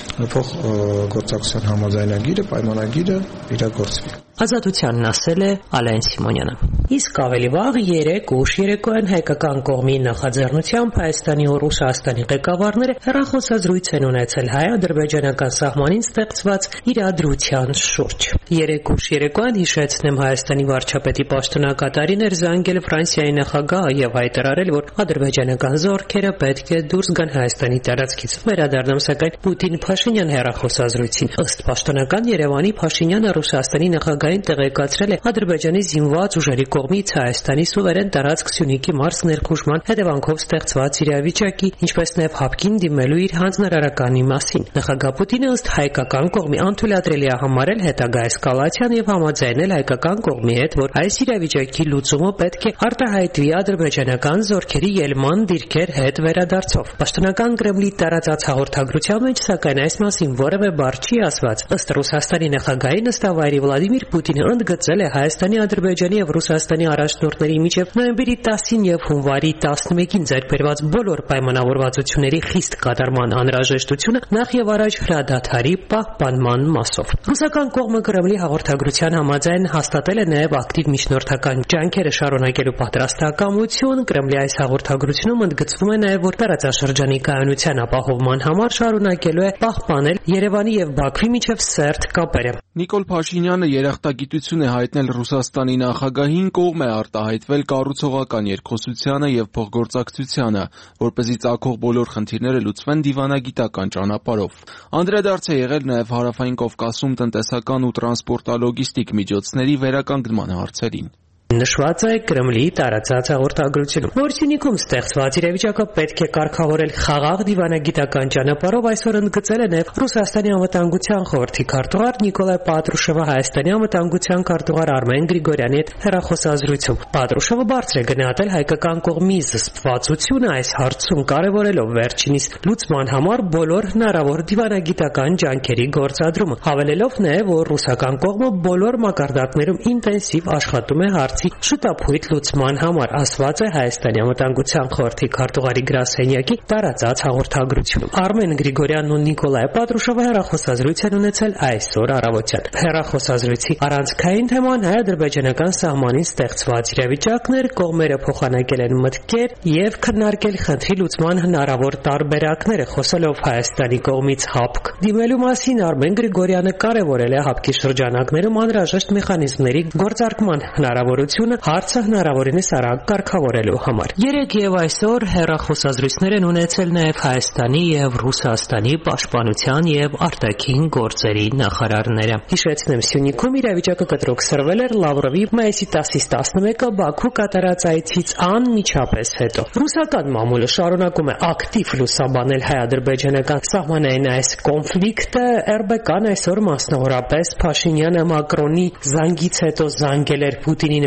փոխգործակցության համաձայնագիրը, պայմանագիրը իրագործվի։ Ազատությանն ասել է Ալեն Սիմոնյանը։ Իսկ ավելի վաղ 3 ուշ երեկոյան հայկական կողմի նախաձեռնությամբ Հայաստանի ու Ռուսաստանի ղեկավարները հեռախոսազրույց են ունեցել հայ-ադրբեջանական սահմանին ստեղծված իրադրության շուրջ։ 3 ուշ երեկոյան, հիշեցնեմ, Հայաստանի վարչապետի պաշտոնակատարին էր զանգել Ֆրանսիայի նախագահը եւ հայտարարել, որ ադրբեջանական զորքերը պետք է դուրս գան Հայաստանի տարածքից։ Վերադառնում սակայն Պուտին-Փաշինյան հեռախոսազրույցին։ Ըստ պաշտոնական Երևանի, Փաշինյանը Ռուսաստանի նախագահին տեղեկացրել է Ադրբեջանի զինված ուժերի կողմից Հայաստանի սուվերեն տարածք Սյունիքի մարզ ներխուժման հետևանքով ստեղծված իրավիճակի, ինչպես նաև հապկին դիմելու իր հանձնարարականի մասին։ Նախագահ Պուտինը ըստ հայկական կողմի անթույլատրելի է համարել հետագա էսկալացիան եւ համաձայնել հայկական կողմի հետ, որ այս իրավիճակի լուծումը պետք է արտահայտվի ադրբեջանական զորքերի ելման դիրքեր հետ վերադարձով։ Պաշտոնական Կրեմլի տարածած հաղորդագրության մեջ սակայն այս մասին որևէ բառ չի ասված։ Ըստ Ռուսաստանի նախագահի նստավայրի Վլադիմիր Պուտինը ընդգծել է Հայաստանի, Ադրբեջանի եւ Ռուսաստանի առաջնորդների միջև նոյեմբերի 10-ին եւ հունվարի 11-ին ձեռքբերված բոլոր պայմանավորվածությունների խիստ կատարման անհրաժեշտությունը նախ եւ առաջ հրադադարի պահպանման մասով։ Ռուսական կողմը Կրեմլի հաղորդագրության համաձայն հաստատել է նաեւ ակտիվ միջնորդական ջանքերը շարունակելու պատրաստակամություն։ Կրեմլի այս հաղորդագրությունում ընդգծվում է նաեւ, որ տարածաշրջանի կայունության ապահովման համար շարունակելու է պահպանել Երևանի եւ Բաքվի միջև սերտ կապերը։ Նիկոլ Փաշինյանը երախտագիտություն է հայտնել Ռուսաստանի նախագահին կողմ է արտահայտվել կառուցողական երկխոսությանը եւ փոխգործակցությանը, որպեսզի ծագող բոլոր խնդիրները լուծվեն դիվանագիտական ճանապարհով։ Անդրադարձ է եղել նաեւ Հարավային Կովկասում տնտեսական ու տրանսպորտալոգիստիկ միջոցների վերականգնման հարցերին։ Նշված է Կրեմլի տարածած հաղորդագրությունում, որ Սյունիքում ստեղծված իրավիճակը պետք է կարգավորել խաղաղ դիվանագիտական ճանապարհով, այսօր ընդգծել է նաև Ռուսաստանի անվտանգության խորհրդի քարտուղար Նիկոլայ Պատրուշևը Հայաստանի անվտանգության քարտուղար Արմեն Գրիգորյանի հետ հեռախոսազրույցում։ Պատրուշևը բարձր է գնահատել հայկական կողմի զսպվածությունը այս հարցում, կարևորելով վերջինիս լուծման համար բոլոր հնարավոր դիվանագիտական ջանքերի գործադրումը, հավելելով նաև, որ ռուսական կողմը բոլոր մակարդակներում ինտենսիվ աշխատում է հարցի շուտափույթ լուծման համար, ասված է Հայաստանի անվտանգության խորհրդի քարտուղարի գրասենյակի տարածած հաղորդագրությունում։ Արմեն Գրիգորյանն ու Նիկոլայ Պատրուշովը հեռախոսազրույց են ունեցել այսօր առավոտյան։ Հեռախոսազրույցի առանցքային թեման հայ-ադրբեջանական սահմանին ստեղծված իրավիճակն էր, կողմերը փոխանակել են մտքեր եւ քննարկել խնդրի լուծման հնարավոր տարբերակները, խոսելով Հայաստանի կողմից հապկ դիմելու մասին Արմեն Գրիգորյանը կարևորել է հապկի շրջանակներում անհրաժեշտ մեխանիզմների գործարկման հնարավորությունը հարցը հնարավորինս արագ կարգավորելու համար։ Երեկ եւ այսօր հեռախոսազրույցներ են ունեցել նաեւ Հայաստանի եւ Ռուսաստանի պաշտպանության եւ արտաքին գործերի նախարարները։ Հիշեցնեմ, Սյունիքում իրավիճակը կտրուկ սրվել էր Լավրովի մայիսի 10-ից 11-ը Բաքու կատարած այցից անմիջապես հետո։ Ռուսական մամուլը շարունակում է ակտիվ լուսաբանել հայ-ադրբեջանական սահմանային այս կոնֆլիկտը։ RBK-ն այսօր մասնավորապես Փաշինյանը Մակրոնի զանգից հետո զանգել էր Պուտինին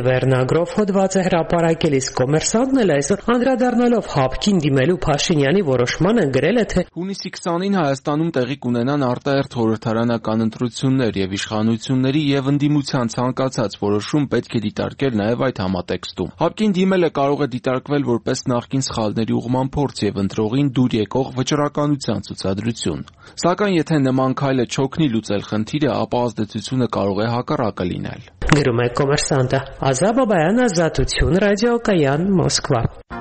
վերնագրով հոդված է հրապարակել, իսկ Կոմերսանտն էլ այսօր անդրադառնալով ՀԱՊԿ-ին դիմելու Փաշինյանի որոշմանը գրել է, թե հունիսի 20-ին Հայաստանում տեղի կունենան արտահերթ խորհրդարանական ընտրություններ եւ իշխանությունների եւ ընդդիմության ցանկացած որոշում պետք է դիտարկել նաեւ այդ համատեքստում։ ՀԱՊԿ-ին դիմելը կարող է դիտարկվել որպես նախկին սխալների ուղղման փորձ եւ ընտրողին դուր եկող վճռականության ցուցադրություն։ Սակայն եթե նման քայլը չօգնի լուծել խնդիրը, ապա ազդեցությունը կարող է հակառակը լինել։ Գրում է Կոմերսանտը։ Ազատ Բաբայան, Ազատություն, Ռադիոկայան, Մոսկվա։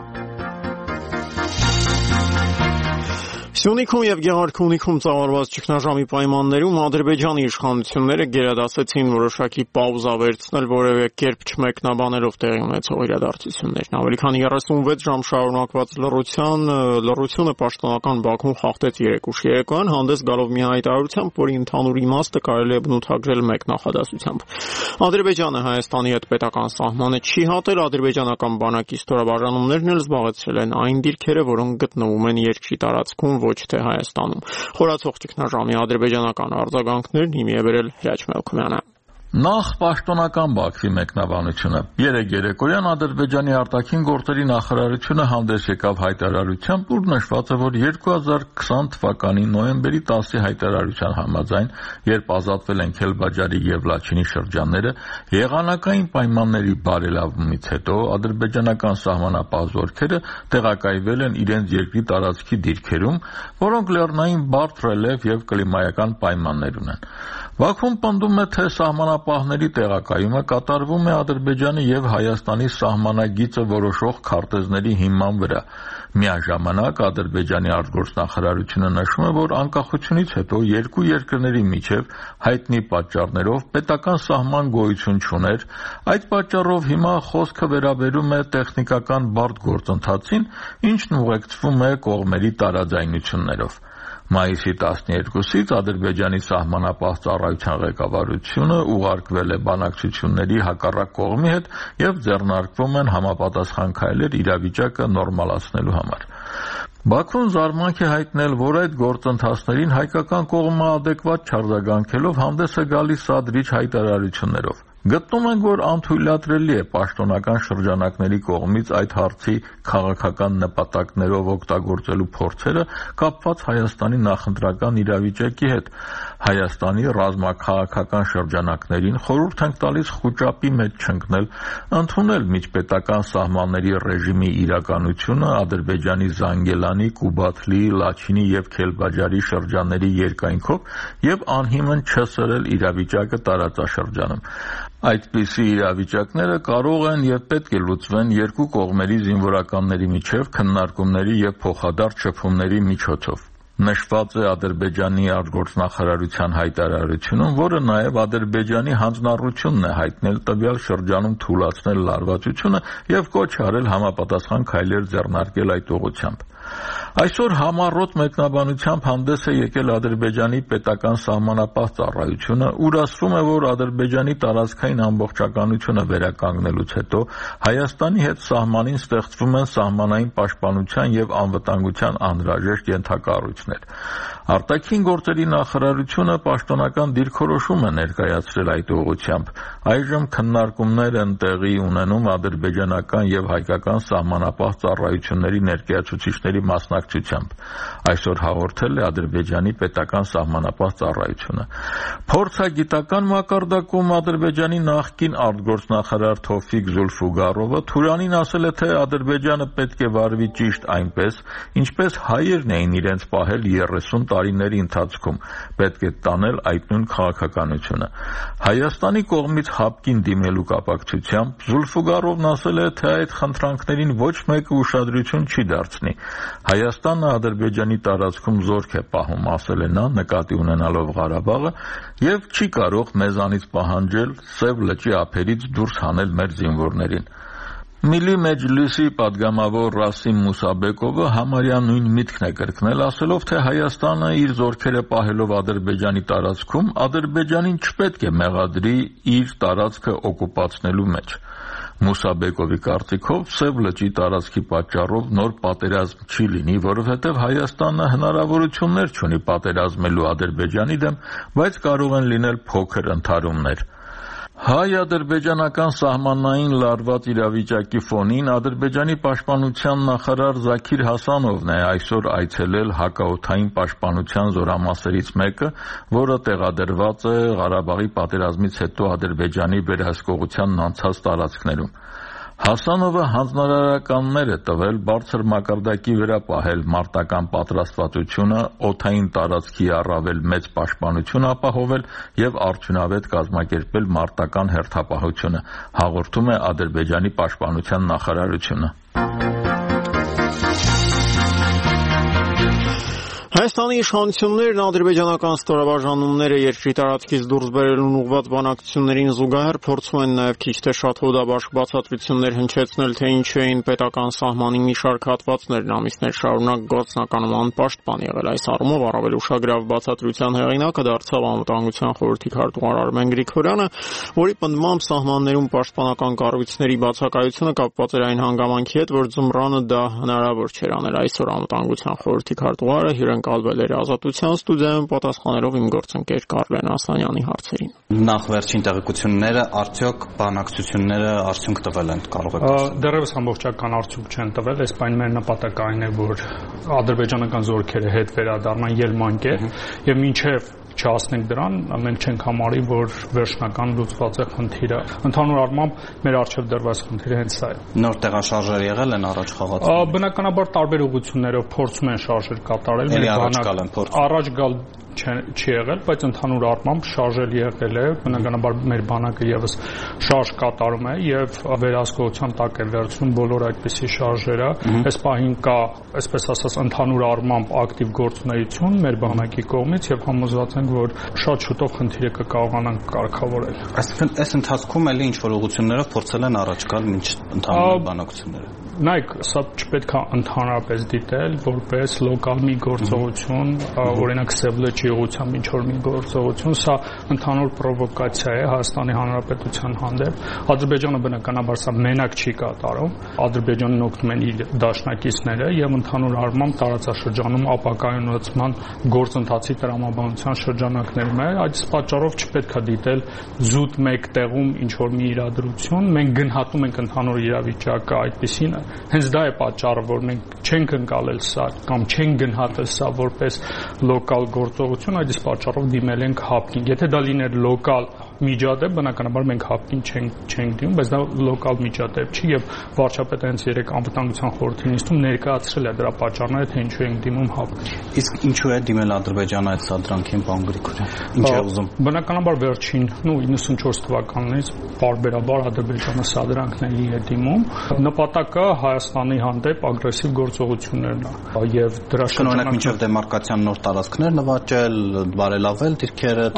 Սյունիքում եւ Գեղարքունիքում ծավալված ճգնաժամի պայմաններում Ադրբեջանի իշխանությունները գերադասեցին որոշակի պաուզա վերցնել որևէ կերպ չմեկնաբանելով տեղի ունեցող իրադարձություններն։ Ավելի քան 36 ժամ շարունակված լռությունը պաշտոնական Բաքուն խախտեց երեկուշի երեկոյան, հանդես գալով մի հայտարարությամբ, որի ընդհանուր իմաստը կարելի է բնութագրել մեկ նախադասությամբ։ Ադրբեջանը Հայաստանի հետ պետական սահմանը չի հատել, ադրբեջանական բանակի ստորաբաժանումներն էլ զբաղեցրել են այն դիրքերը, որոնք գտնվում են երկրի տարածքում, ոչ թե Հայաստանում։ Խորացող ճգնաժամի ադրբեջանական արձագանքներն հիմի է բերել Հրաչ Մելքումյանը։ Նախ պաշտոնական Բաքվի մեկնաբանությունը։ Երեկ երեկոյան Ադրբեջանի արտաքին գործերի նախարարությունը հանդես եկավ հայտարարությամբ, ուր նշված է, որ 2020 թվականի նոյեմբերի 10-ի հայտարարության համաձայն, երբ ազատվել են Քելբաջարի եւ Լաչինի շրջանները, եղանակային պայմանների բարելավումից հետո ադրբեջանական սահմանապահ զորքերը տեղակայվել են իրենց երկրի տարածքի դիրքերում, որոնք լեռնային բարդ ռելիեֆ եւ կլիմայական պայմաններ ունեն։ Բաքուն պնդում է, թե սահմանապահների տեղակայումը կատարվում է Ադրբեջանի եւ Հայաստանի սահմանագիծը որոշող քարտեզների հիման վրա։ Միաժամանակ Ադրբեջանի արտգործնախարարությունը նշում է, որ անկախությունից հետո երկու երկրների միջև հայտնի պատճառներով պետական սահման գոյություն չուներ, այդ պատճառով հիմա խոսքը վերաբերում է տեխնիկական բարդ գործընթացին, ինչն ուղեկցվում է կողմերի տարաձայնություններով։ Մայիսի 12-ից Ադրբեջանի սահմանապահ ծառայության ղեկավարությունը ուղարկվել է բանակցությունների հակառակ կողմի հետ եւ ձեռնարկվում են համապատասխան քայլեր իրավիճակը նորմալացնելու համար։ Բաքուն զարմանք է հայտնել, որ այդ գործընթացներին հայկական կողմը adekvat չարձագանքելով հանդես է գալիս սադրիչ հայտարարություններով։ Գտնում ենք, որ անթույլատրելի է պաշտոնական շրջանակների կողմից այդ հարցի քաղաքական նպատակներով օգտագործելու փորձերը կապված Հայաստանի նախընտրական իրավիճակի հետ։ Հայաստանի ռազմաքաղաքական շրջանակներին խորհուրդ ենք տալիս խուճապի մեջ չընկնել, ընդունել միջպետական սահմանների ռեժիմի իրականությունը Ադրբեջանի Զանգելանի, Կուբաթլի, Լաչինի եւ Քելբաջարի շրջանների երկայնքով եւ անհիմն չսրել իրավիճակը տարածաշրջանում։ Այդպիսի իրավիճակները կարող են եւ պետք է լուծվեն երկու կողմերի զինվորականների միջև քննարկումների եւ փոխադարձ շփումների միջոցով։ Նշված է Ադրբեջանի արտգործնախարարության հայտարարությունում, որը նաեւ Ադրբեջանի հանձնառությունն է հայտնել տվյալ շրջանում թույլատրել լարվածությունը եւ կոչ արել համապատասխան քայլեր ձեռնարկել այդ ուղղությամբ։ Այսօր համառոտ մեկնաբանությամբ հանդես է եկել Ադրբեջանի պետական սահմանապահ ծառայությունը, ուր ասվում է, որ Ադրբեջանի տարածքային ամբողջականությունը վերականգնելուց հետո Հայաստանի հետ սահմանին ստեղծվում են սահմանային պաշտպանության եւ անվտանգության անհրաժեշտ ենթակառույցներ։ Արտաքին գործերի նախարարությունը պաշտոնական դիրքորոշում է ներկայացրել այդ ուղղությամբ։ Այժմ քննարկումներ են տեղի ունենում ադրբեջանական եւ հայկական սահմանապահ ծառայությունների ներկայացուցիչների մասնակցությամբ։ Այսօր հաղորդել է Ադրբեջանի պետական սահմանապահ ծառայությունը։ Փորձագիտական մակարդակում Ադրբեջանի նախկին արտգործնախարար Թովֆիկ Զուլֆուգարովը Թուրանին ասել է, թե Ադրբեջանը պետք է վարվի ճիշտ այնպես, ինչպես հայերն էին իրենց պահել 30 տարիների ընթացքում, պետք է տանել այդ նույն քաղաքականությունը։ Հայաստանի կողմից ՀԱՊԿ-ին դիմելու կապակցությամբ Զուլֆուգարովն ասել է, թե այդ խնդրանքներին ոչ մեկը ուշադրություն չի դարձնի։ Հայաստանը Ադրբեջանի տարածքում զորք է պահում, ասել է նա, նկատի ունենալով Ղարաբաղը, եւ չի կարող մեզանից պահանջել Սև լճի ափերից դուրս հանել մեր զինվորներին։ Միլի Մեջլիսի падգամավոր Ռասիմ Մուսաբեկովը համարյա նույն միտքն է կրկնել, ասելով, թե Հայաստանը իր զորքերը պահելով Ադրբեջանի տարածքում, Ադրբեջանին չպետք է մեղադրի իր տարածքը օկուպացնելու մեջ։ Մուսաբեկովի կարծիքով Սև լճի տարածքի պատճառով նոր պատերազմ չի լինի, որովհետև Հայաստանը հնարավորություններ չունի պատերազմելու Ադրբեջանի դեմ, բայց կարող են լինել փոքր ընդհարումներ։ Հայ-ադրբեջանական սահմանային լարված իրավիճակի ֆոնին Ադրբեջանի պաշտպանության նախարար Զաքիր Հասանովն է այսօր այցելել հակաօդային պաշտպանության զորամասերից մեկը, որը տեղադրված է Ղարաբաղի պատերազմից հետո Ադրբեջանի վերահսկողությանն անցած տարածքներում։ Հասանովը հանձնարարականներ է տվել բարձր մակարդակի վրա պահել մարտական պատրաստվածությունը, օդային տարածքի առավել մեծ պաշտպանություն ապահովել եւ արդյունավետ կազմակերպել մարտական հերթապահությունը, հաղորդում է Ադրբեջանի պաշտպանության նախարարությունը։ Հայաստանի իշխանություններն ադրբեջանական ստորաբաժանումները երկրի տարածքից դուրս բերելուն ուղղված բանակցություններին զուգահեռ փորձում են նաև քիչ թե շատ հոդաբաշխ բացատրություններ հնչեցնել, թե ինչ էին պետական սահմանի մի շարք հատվածներն ամիսներ շարունակ գործնականում անպաշտպան եղել։ Այս առումով առավել ուշագրավ բացատրության հեղինակը դարձավ Անվտանգության խորհրդի քարտուղար Արմեն Գրիգորյանը, որի պնդմամբ սահմաններում պաշտպանական կառույցների բացակայությունը կապված էր այն հանգամանքի հետ, որ ձմռանը դա հնարավոր չէր անել։ Այսօր Անվտանգության խորհրդի քարտուղարը հյուրընկալվել էր Ազատության ստուդիայում, պատասխանելով իմ գործընկեր Կարլեն Ասանյանի հարցերին։ Նախ վերջին տեղեկությունները, արդյոք բանակցությունները արդյունք տվել են, կարող եք ասել։ Դեռևս ամբողջական արդյունք չեն տվել, այս բանը մեր նպատակը այն է, որ ադրբեջանական զորքերը հետ վերադառնան ելմանկեր եւ մինչեւ չհասնենք դրան, մենք չենք համարի, որ վերջնական լուծված է խնդիրը։ Ընդհանուր առմամբ մեր առջև դրված խնդիրը հենց սա է։ Նոր տեղաշարժեր եղել են առաջ խաղացել։ Բնականաբար տարբեր ուղղություններով փորձում են շարժեր կատարել։ Առաջ գալ չի եղել, բայց ընդհանուր առմամբ շարժել եղել է, բնականաբար մեր բանակը եւս շարժ կատարում է եւ վերահսկողության տակ է վերցնում բոլոր այդպիսի շարժերը։ Այս պահին կա, այսպես ասած, ընդհանուր առմամբ ակտիվ գործունեություն մեր բանակի կողմից եւ համոզված ենք, որ շատ շուտով խնդիրը կկարողանանք կարգավորել։ Այսինքն այս ընթացքում էլի ինչ որ ուղղություններով փորձել են առաջ գալ մինչ ընդհանուր բանակցությունները։ Նայեք, սա չպետք է ընդհանրապես դիտել որպես լոկալ մի գործողություն, օրինակ Սևլեչի ուղղությամբ ինչ որ մի գործողություն, սա ընդհանուր պրովոկացիա է Հայաստանի Հանրապետության հանդեպ։ Ադրբեջանը բնականաբար սա մենակ չի կատարում, Ադրբեջանին օգնում են իր դաշնակիցները եւ ընդհանուր առմամբ տարածաշրջանում ապակայունացման գործընթացի տրամաբանության շրջանակներում է։ Այս պատճառով չպետք է դիտել զուտ մեկ տեղում ինչ որ մի իրադրություն, մենք գնահատում ենք ընդհանուր իրավիճակը այդպիսին Հենց դա է պատճառը, որ մենք չենք ընկալել սա կամ չենք գնահատել սա որպես լոկալ գործողություն, այդ պատճառով դիմել ենք ՀԱՊԿ-ին։ Եթե դա լիներ լոկալ միջադեպ, բնականաբար մենք ՀԱՊԿ-ին չենք դիմում, բայց դա լոկալ միջադեպ չի եւ վարչապետը հենց երեք Անվտանգության խորհրդի նիստում ներկայացրել է դրա պատճառները, թե ինչու ենք դիմում ՀԱՊԿ-ին։ Իսկ ինչու է դիմել Ադրբեջանը այդ սադրանքին, պարոն Գրիգորյան։ Ինչ է ուզում։ Բնականաբար վերջին 94 թվականից բարբերաբար Ադրբեջանը սադրանքների է դիմում։ Նպատակը Հայաստանի հանդեպ ագրեսիվ գործողություններն է եւ դրա շրջանակ մինչեւ դեմարկացիան նոր տարածքներ նվաճել, բարելավել դիրքերը,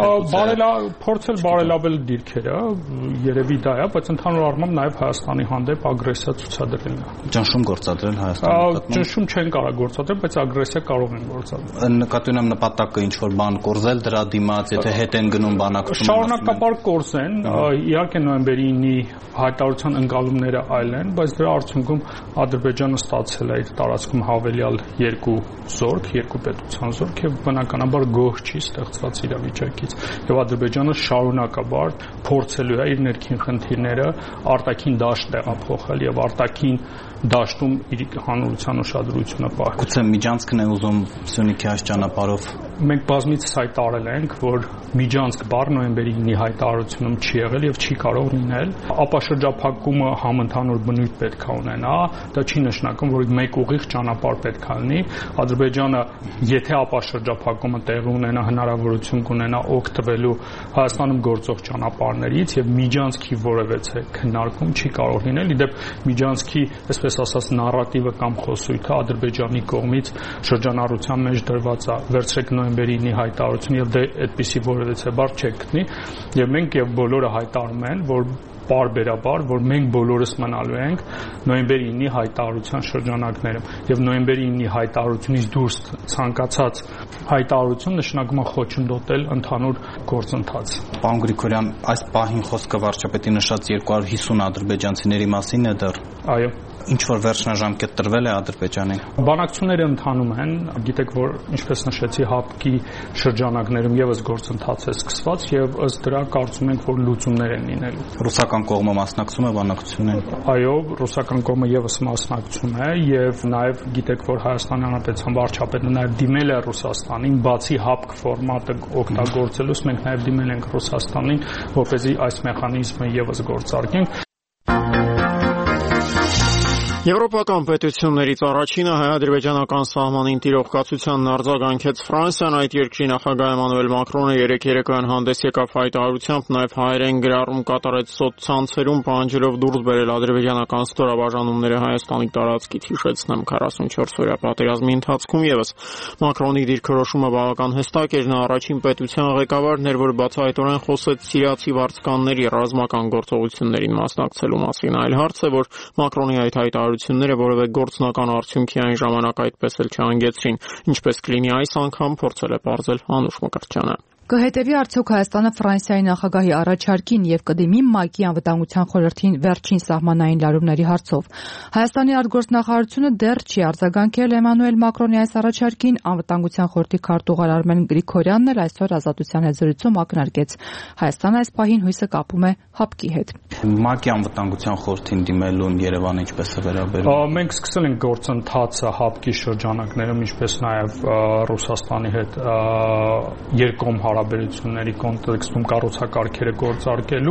փորձել բարելավել դիրքերը, երևի դա է, բայց ընդհանուր առմամբ նաեւ Հայաստանի հանդեպ ագրեսիա ցուցադրելն է։ Ճնշում գործադրել Հայաստանի նկատմամբ։ Ճնշում չեն կարող գործադրել, բայց ագրեսիա կարող են գործադրել։ Նկատի ունեմ նպատակը ինչ որ բան կորզել դրա դիմաց, եթե հետ են գնում բանակցում։ Շարունակաբար կորզեն, իհարկե նոյեմբերի 9-ի հայտարարության ընկալումները այլ են, բայց դրա արդյունքում Ադրբեջանը ստացել է իր տարածքում հավելյալ 2 զորք, 2 պետության զորք եւ բնականաբար գոհ չի ստեղծված իրավիճակից եւ Ադրբեջանը շարունակաբար փորձելու է իր ներքին խնդիրները արտաքին դաշտ տեղափոխել եւ արտաքին դաշտում իր հանրության ուշադրությունը պահել։ Գուցե Միջանցքն է ուզում Սյունիքի այս ճանապարհով։ Մենք բազմիցս հայտարարել ենք, որ Միջանցք բառ նոյեմբերի 9-ի հայտարարությունում չի եղել եւ չի կարող լինել։ Ապաշրջափակումը համընդհանուր բնույթ պետք է ունենա, դա չի նշանակում, որ մեկ ուղիղ ճանապարհ պետք է լինի։ Ադրբեջանը, եթե ապաշրջափակումը տեղի ունենա, հնարավորություն կունենա օգտվելու Հայաստանում գործող ճանապարհներից եւ Միջանցքի որևէ քննարկում չի կարող լինել։ Իդեպ Միջանցքի այսպես ասած նարատիվը կամ խոսույթը Ադրբեջանի կողմից շրջանառության մեջ դրված է։ Վերցրեք նոյեմբերի 9-ի հայտարարությունը եւ դե այդպիսի որևէ բառ չեք գտնի եւ մենք եւ բոլորը հայտարարում են, որ բարբերաբար, որ մենք բոլորս մնալու ենք նոյեմբերի 9-ի հայտարարության շրջանակներում եւ նոյեմբերի 9-ի հայտարարությունից դուրս ցանկացած հայտարարություն նշանակում է խոչընդոտել ընդհանուր գործընթաց։ Պարոն Գրիգորյան, այս պահին խոսքը վարչապետի նշած 250 ադրբեջանցիների մասին է դեռ։ Այո։ Ինչ որ վերջնաժամկետ տրվել է Ադրբեջանին։ Բանակցությունները ընթանում են, գիտեք, որ ինչպես նշեցի, ՀԱՊԿ-ի շրջանակներում եւս գործընթաց է սկսված եւ ըստ դրա կարծում ենք, որ լուծումներ են լինելու։ Ռուսական կողմը մասնակցում է բանակցություններին։ Այո, ռուսական կողմը եւս մասնակցում է եւ նաեւ գիտեք, որ Հայաստանի Հանրապետության վարչապետը նաեւ դիմել է Ռուսաստանին, բացի ՀԱՊԿ ֆորմատը օգտագործելուց, մենք նաեւ դիմել ենք Ռուսաստանին, որպեսզի այս մեխանիզմը եւս գործարկենք։ Եվրոպական պետություններից առաջինը հայ-ադրբեջանական սահմանին տիրող կացությանն արձագանքեց Ֆրանսիան, այդ երկրի նախագահ Էմանուել Մակրոնը երեկոյան հանդես եկավ հայտարարությամբ, նաև հայերեն գրառում կատարեց սոցցանցերում, պահանջելով դուրս բերել ադրբեջանական ստորաբաժանումները Հայաստանի տարածքից, հիշեցնեմ 44-օրյա պատերազմի ընթացքում եւս։ Մակրոնի դիրքորոշումը բավական հստակ էր, նա առաջին պետության ղեկավարն էր, որ բացահայտորեն խոսեց սիրիացի վարձկանների ռազմական գործողություններին մասնակցելու մասին։ Այլ հարց է, որ Մակրոնի այդ հայտարարությունները որևէ գործնական արդյունքի այն ժամանակ այդպես էլ չհանգեցրին, ինչպես կլինի այս անգամ, փորձել է պարզել Անուշ Մկրտչյանը։ Կհետևի արդյոք Հայաստանը Ֆրանսիայի նախագահի առաջարկին եւ կդիմի ՄԱԿ-ի անվտանգության խորհրդին վերջին սահմանային լարումների հարցով։ Հայաստանի արտգործնախարարությունը դեռ չի արձագանքել Էմանուել Մակրոնի այս առաջարկին, անվտանգության խորհրդի քարտուղար Արմեն Գրիգորյանն էլ այսօր Ազատության հետ զրույցում ակնարկեց։ Հայաստանը այս պահին հույսը կապում է ՀԱՊԿ-ի հետ։ ՄԱԿ-ի անվտանգության խորհրդին դիմելուն Երևանը ինչպես է վերաբերվում։ Մենք սկսել ենք գործընթացը ՀԱՊԿ-ի շրջանակներում, ինչպես նաեւ Ռուսաստանի հետ երկկողմ հարաբերությունների կոնտեքստում կառուցակարգերը գործարկելու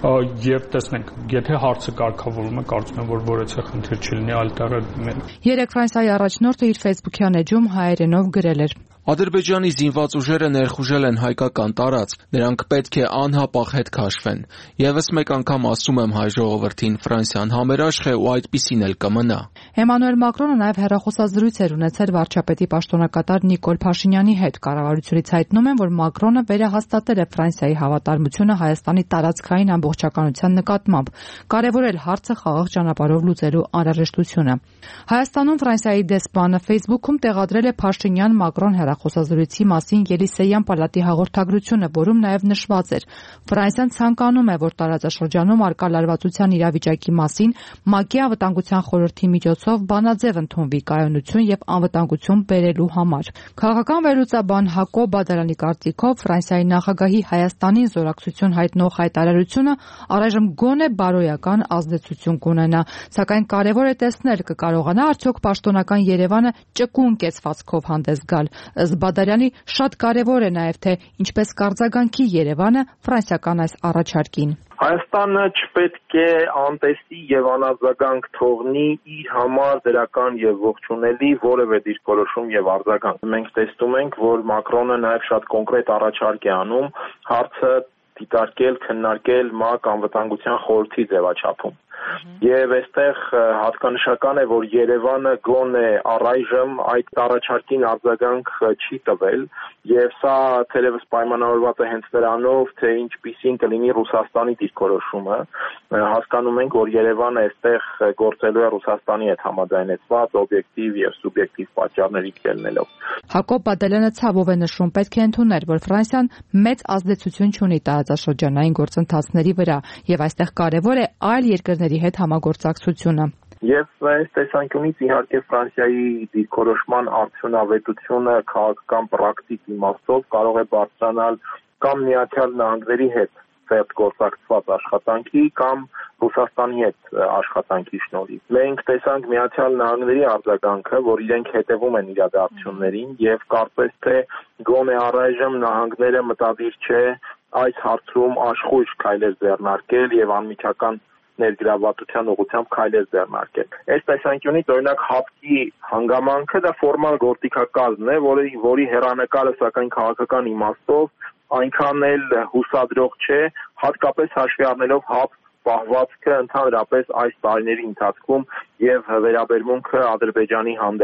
եւ տեսնենք, եթե հարցը կարգավորվում է, կարծում եմ, որ որևէ խնդիր չլինի այլ տեղը դիմել։ Երեք Ֆրանսիայի առաջնորդը իր Facebook-յան էջում հայերենով գրել էր. Ադրբեջանի զինված ուժերը ներխուժել են հայկական տարածք, նրանք պետք է անհապաղ հետ քաշվեն։ Եվս մեկ անգամ ասում եմ հայ ժողովրդին, Ֆրանսիան համերաշխ է ու այդպիսին էլ կմնա։ Էմանուել Մակրոնը նաև հեռախոսազրույց էր ունեցել վարչապետի պաշտոնակատար Նիկոլ Փաշինյանի հետ։ Կառավարությունից հայտնում են, որ Մակրոնը վերահաստատել է Ֆրանսիայի հավատարմությունը Հայաստանի տարածքային ամբողջականության նկատմամբ, կարևորել հարցը խաղաղ ճանապարհով լուծելու անհրաժեշտությունը։ Հայաստանում Ֆրանսիայի դեսպանը Facebook-ում տեղադրել է Փաշինյան-Մակրոն խոսազրույցի մասին Ելիսեյան պալատի հաղորդագրությունը, որում նաև նշված էր. Ֆրանսիան ցանկանում է, որ տարածաշրջանում արկա լարվածության իրավիճակի մասին ՄԱԿ-ի անվտանգության խորհրդի միջոցով բանաձև ընդունվի կայունություն եւ անվտանգություն բերելու համար։ Քաղաքական վերլուծաբան Հակոբ Բադալյանի կարծիքով Ֆրանսիայի նախագահի Հայաստանին զորակցություն հայտնող հայտարարությունը առայժմ գոնե բարոյական ազդեցություն կունենա, սակայն կարևոր է տեսնել կկարողանա արդյոք պաշտոնական Երևանը ճկուն կեցվածքով հանդես գալ։ Բադալյանի շատ կարևոր է նաև թե ինչպես կարձագանքի Երևանը ֆրանսիական այս առաջարկին։ Հայաստանը չպետք է անտեսի եւ անարձագանք թողնի իր համար դրական եւ ողջունելի որևէ դիրքորոշում եւ արձագանք։ Մենք տեսնում ենք, որ Մակրոնը նաեւ շատ կոնկրետ առաջարկ է անում հարցը դիտարկել, քննարկել ՄԱԿ անվտանգության խորհրդի ձևաչափում։ Եվ այստեղ հատկանշական է, որ Երևանը գոնե առայժմ այդ առաջարկին արձագանք չի տվել, եւ սա թերևս պայմանավորված է հենց նրանով, թե ինչպիսին կլինի Ռուսաստանի դիրքորոշումը։ Հասկանում ենք, որ Երևանը այստեղ գործելու է Ռուսաստանի հետ համաձայնեցված օբյեկտիվ եւ սուբյեկտիվ պատճառներից ելնելով։ Հակոբ Բադալյանը ցավով է նշում, պետք է ընդունել, որ Ֆրանսիան մեծ ազդեցություն չունի տարածաշրջանային գործընթացների վրա, եւ այստեղ կարևոր է այլ երկրների հետ համագործակցությունը։ Եվ այս տեսանկյունից իհարկե Ֆրանսիայի դիրքորոշման արդյունավետությունը քաղաքական պրակտիկ իմաստով կարող է բարձրանալ կամ Միացյալ Նահանգների հետ գործակցված աշխատանքի կամ Ռուսաստանի հետ աշխատանքի շնորհիվ։ Մենք տեսանք Միացյալ Նահանգների արձագանքը, որ իրենք հետևում են իրադարձություններին եւ կարծես թե գոնե առայժմ նահանգները մտադիր չէ այս հարցում աշխույժ քայլեր ձեռնարկել եւ անմիջական ներգրավվածության ուղղությամբ քայլեր ձեռնարկել։ Այս տեսանկյունից օրինակ ՀԱՊԿ-ի հանգամանքը դա ֆորմալ գործիքակազմ է, որի հեռանկարը սակայն քաղաքական իմաստով այնքան էլ հուսադրող չէ, հատկապես հաշվի առնելով ՀԱՊԿ պահվածքը ընդհանրապես այս տարիների ընթացքում եւ վերաբերմունքը Ադրբեջանի հանդեպ։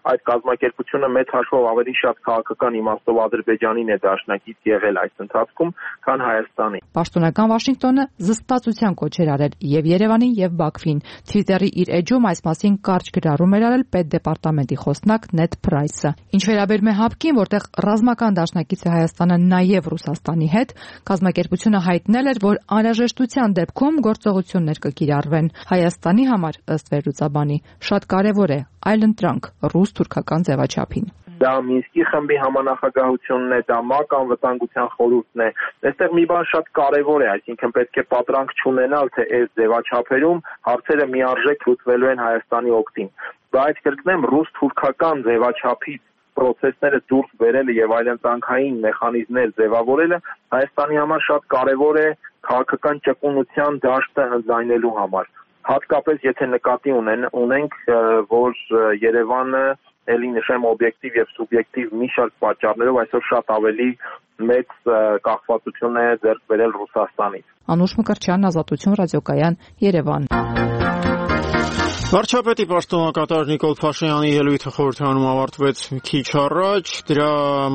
այդ կազմակերպությունը մեծ հաշվով ավելի շատ քաղաքական իմաստով Ադրբեջանին է դաշնակից եղել այս ընթացքում, քան Հայաստանի։ Պաշտոնական Վաշինգտոնը զսպվածության կոչ էր արել եւ Երևանին եւ Բաքվին։ Twitter-ի իր էջում այս մասին կարճ գրառում էր արել Պետդեպարտամենտի խոսնակ Նեդ Փրայսը։ Ինչ վերաբերում է ՀԱՊԿ-ին, որտեղ ռազմական դաշնակից է Հայաստանը նաեւ Ռուսաստանի հետ, կազմակերպությունը հայտնել էր, որ անհրաժեշտության դեպքում գործողություններ կկիրառվեն։ Հայաստանի համար, ըստ վերլուծաբանի, շատ կարևոր է այլընտրանք ռուս-թուրքական ձևաչափին։ Դա Մինսկի խմբի համանախագահությունն է, դա ՄԱԿ անվտանգության խորհուրդն է։ Այստեղ մի բան շատ կարևոր է, այսինքն պետք է պատրանք չունենալ, թե այս ձևաչափերում հարցերը միարժեք լուծվելու են Հայաստանի օգտին։ Բայց կրկնեմ, ռուս-թուրքական ձևաչափից պրոցեսները դուրս բերելը եւ այլընտրանքային մեխանիզմներ ձևավորելը Հայաստանի համար շատ կարևոր է քաղաքական ճկունության դաշտը ընդլայնելու համար։ Հատկապես եթե նկատի ունենք, որ Երևանը էլի նշեմ օբյեկտիվ եւ սուբյեկտիվ մի շարք պատճառներով այսօր շատ ավելի մեծ կախվածություն է ձեռք բերել Ռուսաստանից։ Անուշ Մկրտչյան, Ազատություն ռադիոկայան, Երևան։ Վարչապետի պաշտոնակատար Նիկոլ Փաշինյանի ելույթը խորհրդարանում ավարտվեց քիչ առաջ։ Դրա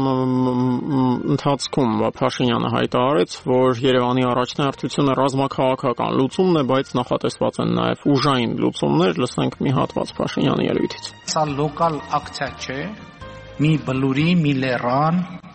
ընթացքում Փաշինյանը հայտարարեց, որ Երևանի առաջնահերթությունը ռազմաքաղաքական լուծումն է, բայց նախատեսված են նաև ուժային լուծումներ։ Լսենք մի հատված Փաշինյանի ելույթից։ Սա լոկալ ակցիա չէ, մի բլուրի, մի լեռան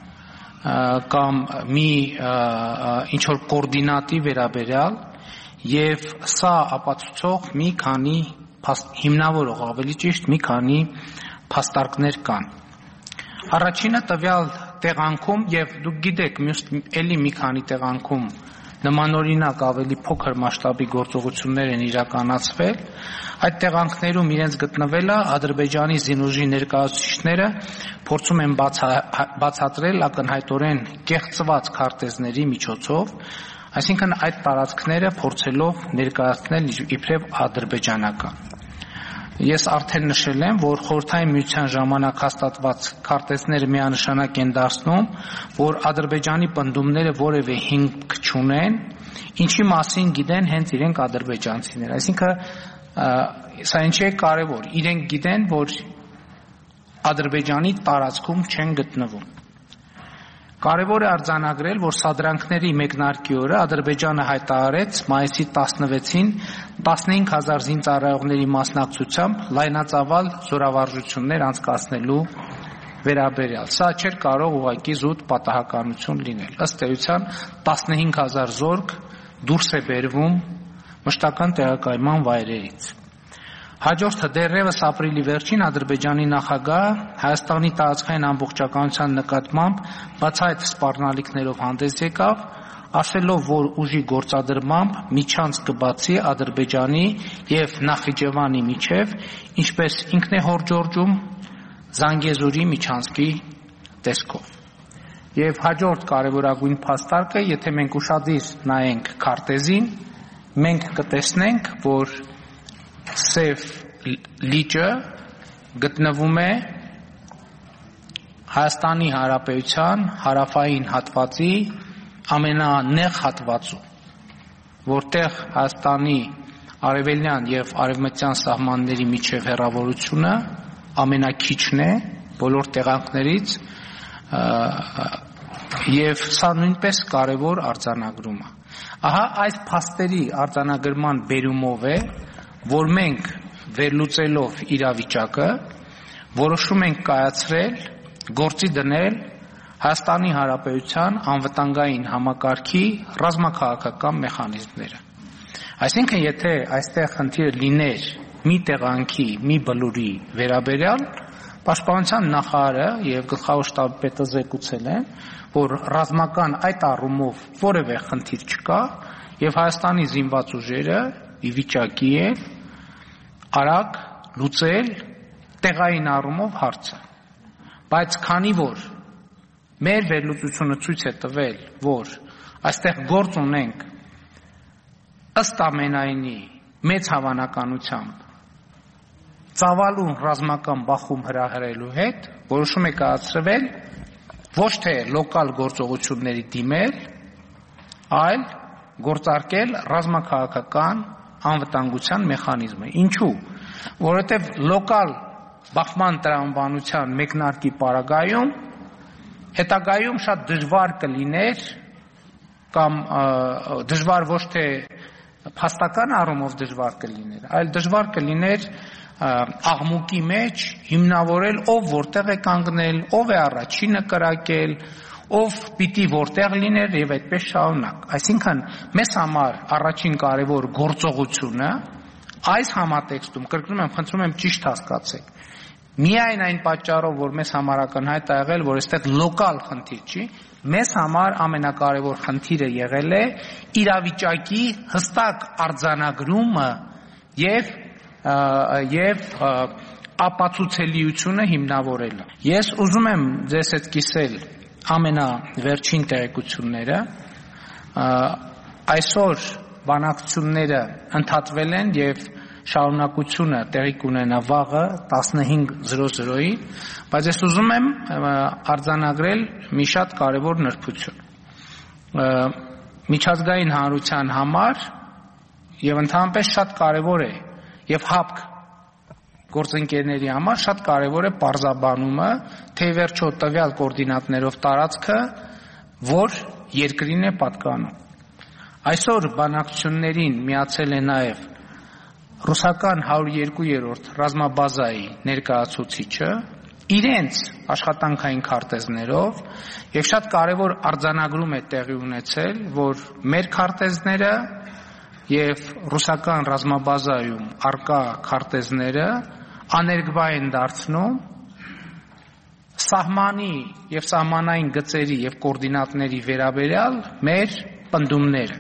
կամ մի ինչ որ կոորդինատի վերաբերյալ, եւ սա ապացուցող մի քանի հիմնավորող, ավելի ճիշտ մի քանի փաստարկներ կան։ Առաջինը տվյալ տեղանքում եւ դուք գիտեք, էլի մի քանի տեղանքում նմանօրինակ ավելի փոքր մասշտաբի գործողություններ են իրականացվել։ Այդ տեղանքներում իրենց գտնվելը Ադրբեջանի զինուժի ներկայացուցիչները փորձում են բացատրել ակնհայտորեն կեղծված քարտեզների միջոցով, այսինքն այդ տարածքները փորձելով ներկայացնել իբրև ադրբեջանական։ Ես արդեն նշել եմ, որ խորհրդային միության ժամանակ հաստատված քարտեզները միանշանակ են դարձնում, որ Ադրբեջանի պնդումները որևէ հիմք չունեն, ինչի մասին գիտեն հենց իրենք ադրբեջանցիները։ Այսինքն սա ինչի է կարևոր։ Իրենք գիտեն, որ Ադրբեջանի տարածքում չեն գտնվում։ Կարևոր է արձանագրել, որ սադրանքների մեկնարկի օրը Ադրբեջանը հայտարարեց մայիսի 16-ին 15000 զինծառայողների մասնակցությամբ լայնածավալ զորավարժություններ անցկացնելու վերաբերյալ։ Սա չէր կարող ուղղակի զուտ պատահականություն լինել։ Ըստ էության 15000 զորք դուրս է բերվում մշտական տեղակայման վայրերից։ Հաջորդը դեռևս ապրիլի վերջին Ադրբեջանի նախագահը Հայաստանի տարածքային ամբողջականության նկատմամբ բացահայտ սպառնալիքներով հանդես եկավ, ասելով, որ ուժի գործադրմամբ միջանց կբացի Ադրբեջանի եւ Նախիջևանի միջև, ինչպես ինքն է հորդորում Զանգեզուրի միջանցքի տեսքով։ Եվ հաջորդ կարևորագույն փաստարկը, եթե մենք ուշադիր նայենք քարտեզին, մենք կտեսնենք, որ Սև լիճը գտնվում է Հայաստանի Հանրապետության հարավային հատվածի ամենանեղ հատվածում, որտեղ Հայաստանի արևելյան եւ արևմտյան սահմանների միջև հեռավորությունը ամենաքիչն է բոլոր տեղանքներից եւ սա նույնպես կարևոր արձանագրում է։ Ահա այս փաստերի արձանագրման բերումով է, որ մենք վերլուծելով իրավիճակը որոշում ենք կայացրել, գործի դնել Հայաստանի Հանրապետության անվտանգային համակարգի ռազմաքաղաքական մեխանիզմները։ Այսինքն, եթե այստեղ խնդիրը լիներ մի տեղանքի, մի բլուրի վերաբերյալ, Պաշտպանության նախարարը եւ գլխավոր շտաբի պետը զեկուցել են, որ ռազմական այդ առումով որևէ խնդիր չկա եւ Հայաստանի զինված ուժերը ի վիճակի է արագ լուծել տեղային առումով հարցը։ Բայց քանի որ մեր վերլուծությունը ցույց է տվել, որ այստեղ գործ ունենք ըստ ամենայնի մեծ հավանականությամբ ծավալուն ռազմական բախում հրահրելու հետ, որոշում է կայացրվել ոչ թե լոկալ գործողությունների դիմել, այլ գործարկել ռազմաքաղաքական անվտանգության մեխանիզմը։ Ինչու՞։ Որովհետև լոկալ բախման տրամաբանության մեկնարկի պարագայում հետագայում շատ դժվար կլիներ կամ դժվար ոչ թե փաստական առումով դժվար կլիներ, այլ դժվար կլիներ աղմուկի մեջ հիմնավորել ով որտեղ է կանգնել, ով է առաջինը կրակել, ով պիտի որտեղ լիներ եւ այդպես շարունակ։ Այսինքն մեզ համար առաջին կարևոր գործողությունը այս համատեքստում, կրկնում եմ, խնդրում եմ ճիշտ հասկացեք, միայն այն պատճառով, որ մեզ համար ակնհայտ է եղել, որ այստեղ լոկալ խնդիր չի, մեզ համար ամենակարևոր խնդիրը եղել է իրավիճակի հստակ արձանագրումը եւ ապացուցելիությունը հիմնավորելը։ Ես ուզում եմ ձեզ հետ կիսել ամենավերջին տեղեկությունները։ Այսօր բանակցությունները ընդհատվել են եւ շարունակությունը տեղի կունենա վաղը 15:00-ին, բայց ես ուզում եմ արձանագրել մի շատ կարևոր նրբություն։ Միջազգային հանրության համար եւ ընդհանրապես շատ կարևոր է եւ ՀԱՊԿ գործընկերների համար շատ կարևոր է պարզաբանումը, թե վերջո տվյալ կոորդինատներով տարածքը որ երկրին է պատկանում։ Այսօր բանակցություններին միացել է նաեւ ռուսական 102-րդ ռազմաբազայի ներկայացուցիչը իրենց աշխատանքային քարտեզներով եւ շատ կարևոր արձանագրում է տեղի ունեցել, որ մեր քարտեզները եւ ռուսական ռազմաբազայում արկա քարտեզները աներկբա են դարձնում սահմանի եւ սահմանային գծերի եւ կոորդինատների վերաբերյալ մեր պնդումները։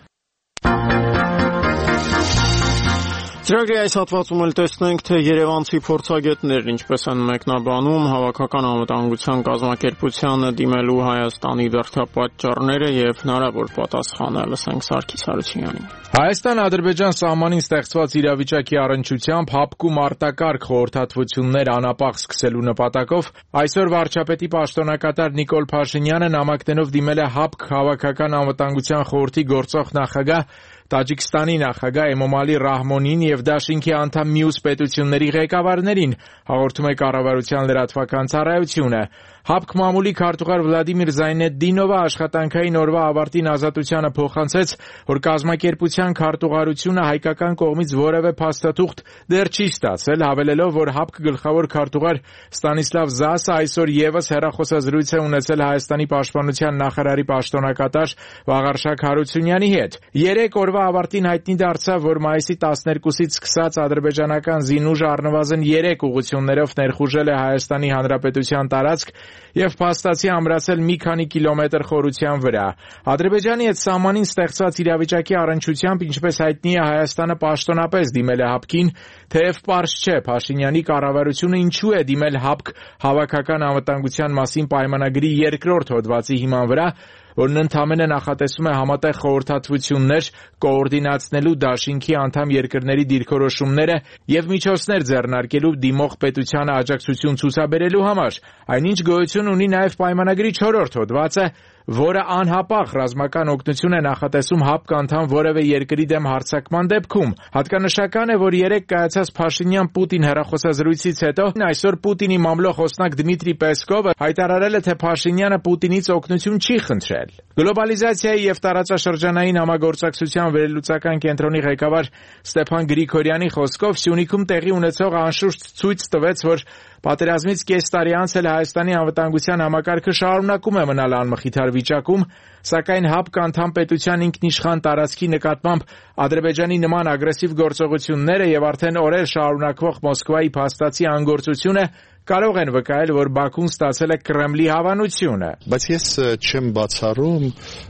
Ծրագրի այս հատվածում էլ տեսնենք, թե երևանցի փորձագետներն ինչպես են մեկնաբանում հավաքական անվտանգության կազմակերպությանը դիմելու Հայաստանի դրդապատճառները եւ հնարավոր պատասխանը լսենք Սարգիս Հարությունյանին։ Հայաստան-Ադրբեջան սահմանին ստեղծված իրավիճակի առնչությամբ ՀԱՊԿ-ում արտակարգ խորհրդատվություններ անապաղ սկսելու նպատակով այսօր վարչապետի պաշտոնակատար Նիկոլ Փաշինյանը նամակներով դիմել է ՀԱՊԿ հավաքական անվտանգության խորհրդի գործող նախագահ Տաջիկստանի նախագահ Էմոմալի Ռահմոնին եւ դաշինքի անդամ մյուս պետությունների ղեկավարներին, հաղորդում է կառավարության լրատվական ծառայությունը։ ՀԱՊԿ մամուլի քարտուղար Վլադիմիր Զայնեդդինովը աշխատանքային օրվա ավարտին ազատությանը փոխանցեց, որ կազմակերպության քարտուղարությունը հայկական կողմից որևէ փաստաթուղթ դեռ չի ստացել, հավելելով, որ ՀԱՊԿ գլխավոր քարտուղար Ստանիսլավ Զասը այսօր եւս հեռախոսազրույց է ունեցել Հայաստանի պաշտպանության նախարարի պաշտոնակատար Վաղարշակ Հարությունյանի հետ։ 3 օրվա ավարտին հայտնի դարձավ, որ մայիսի 12-ից սկսած ադրբեջանական զինուժը առնվազն 3 ուղղություններով ներխուժել է Հայաստանի Հանրապետության տարածք եւ փաստացի ամրացել մի քանի կիլոմետր խորության վրա։ Ադրբեջանի հետ սահմանին ստեղծված իրավիճակի առնչությամբ, ինչպես հայտնի է, Հայաստանը պաշտոնապես դիմել է ՀԱՊԿ-ին, թեև պարզ չէ Փաշինյանի կառավարությունը ինչու է դիմել ՀԱՊԿ հավաքական անվտանգության մասին պայմանագրի 2-րդ հոդվածի հիման վրա, որն ընդամենը նախատեսում է համատեղ խորհրդատվություններ կոորդինացնելու դաշինքի անդամ երկրների դիրքորոշումները եւ միջոցներ ձեռնարկելու դիմող պետությանը աջակցություն ցուցաբերելու համար։ Այնինչ գոյություն ունի նաեւ պայմանագրի 4-րդ հոդվածը, որը անհապաղ ռազմական օգնություն է նախատեսում ՀԱՊԿ անդամ որևէ երկրի դեմ հարձակման դեպքում։ Հատկանշական է, որ 3 կայացած Փաշինյան-Պուտին հեռախոսազրույցից հետո այսօր Պուտինի մամլո խոսնակ Դմիտրի Պեսկովը հայտարարել է, թե Փաշինյանը Պուտինից օգնություն չի խնդրել։ Գլոբալիզացիայի եւ տարածաշրջանային համագործակցության վերլուծական կենտրոնի ղեկավար Ստեփան Գրիգորյանի խոսքով Սյունիքում տեղի ունեցողը անշուշտ ցույց տվեց, որ պատերազմից կես տարի անց էլ Հայաստանի անվտանգության համակարգը շարունակում է մնալ անմխիթար վիճակում, սակայն ՀԱՊԿ անդամ պետության ինքնիշխան տարածքի նկատմամբ Ադրբեջանի նման ագրեսիվ գործողությունները եւ արդեն օրեր շարունակվող Մոսկվայի փաստացի անգործությունը կարող են վկայել, որ Բաքուն ստացել է Կրեմլի հավանությունը։ Բայց ես չեմ բացառում,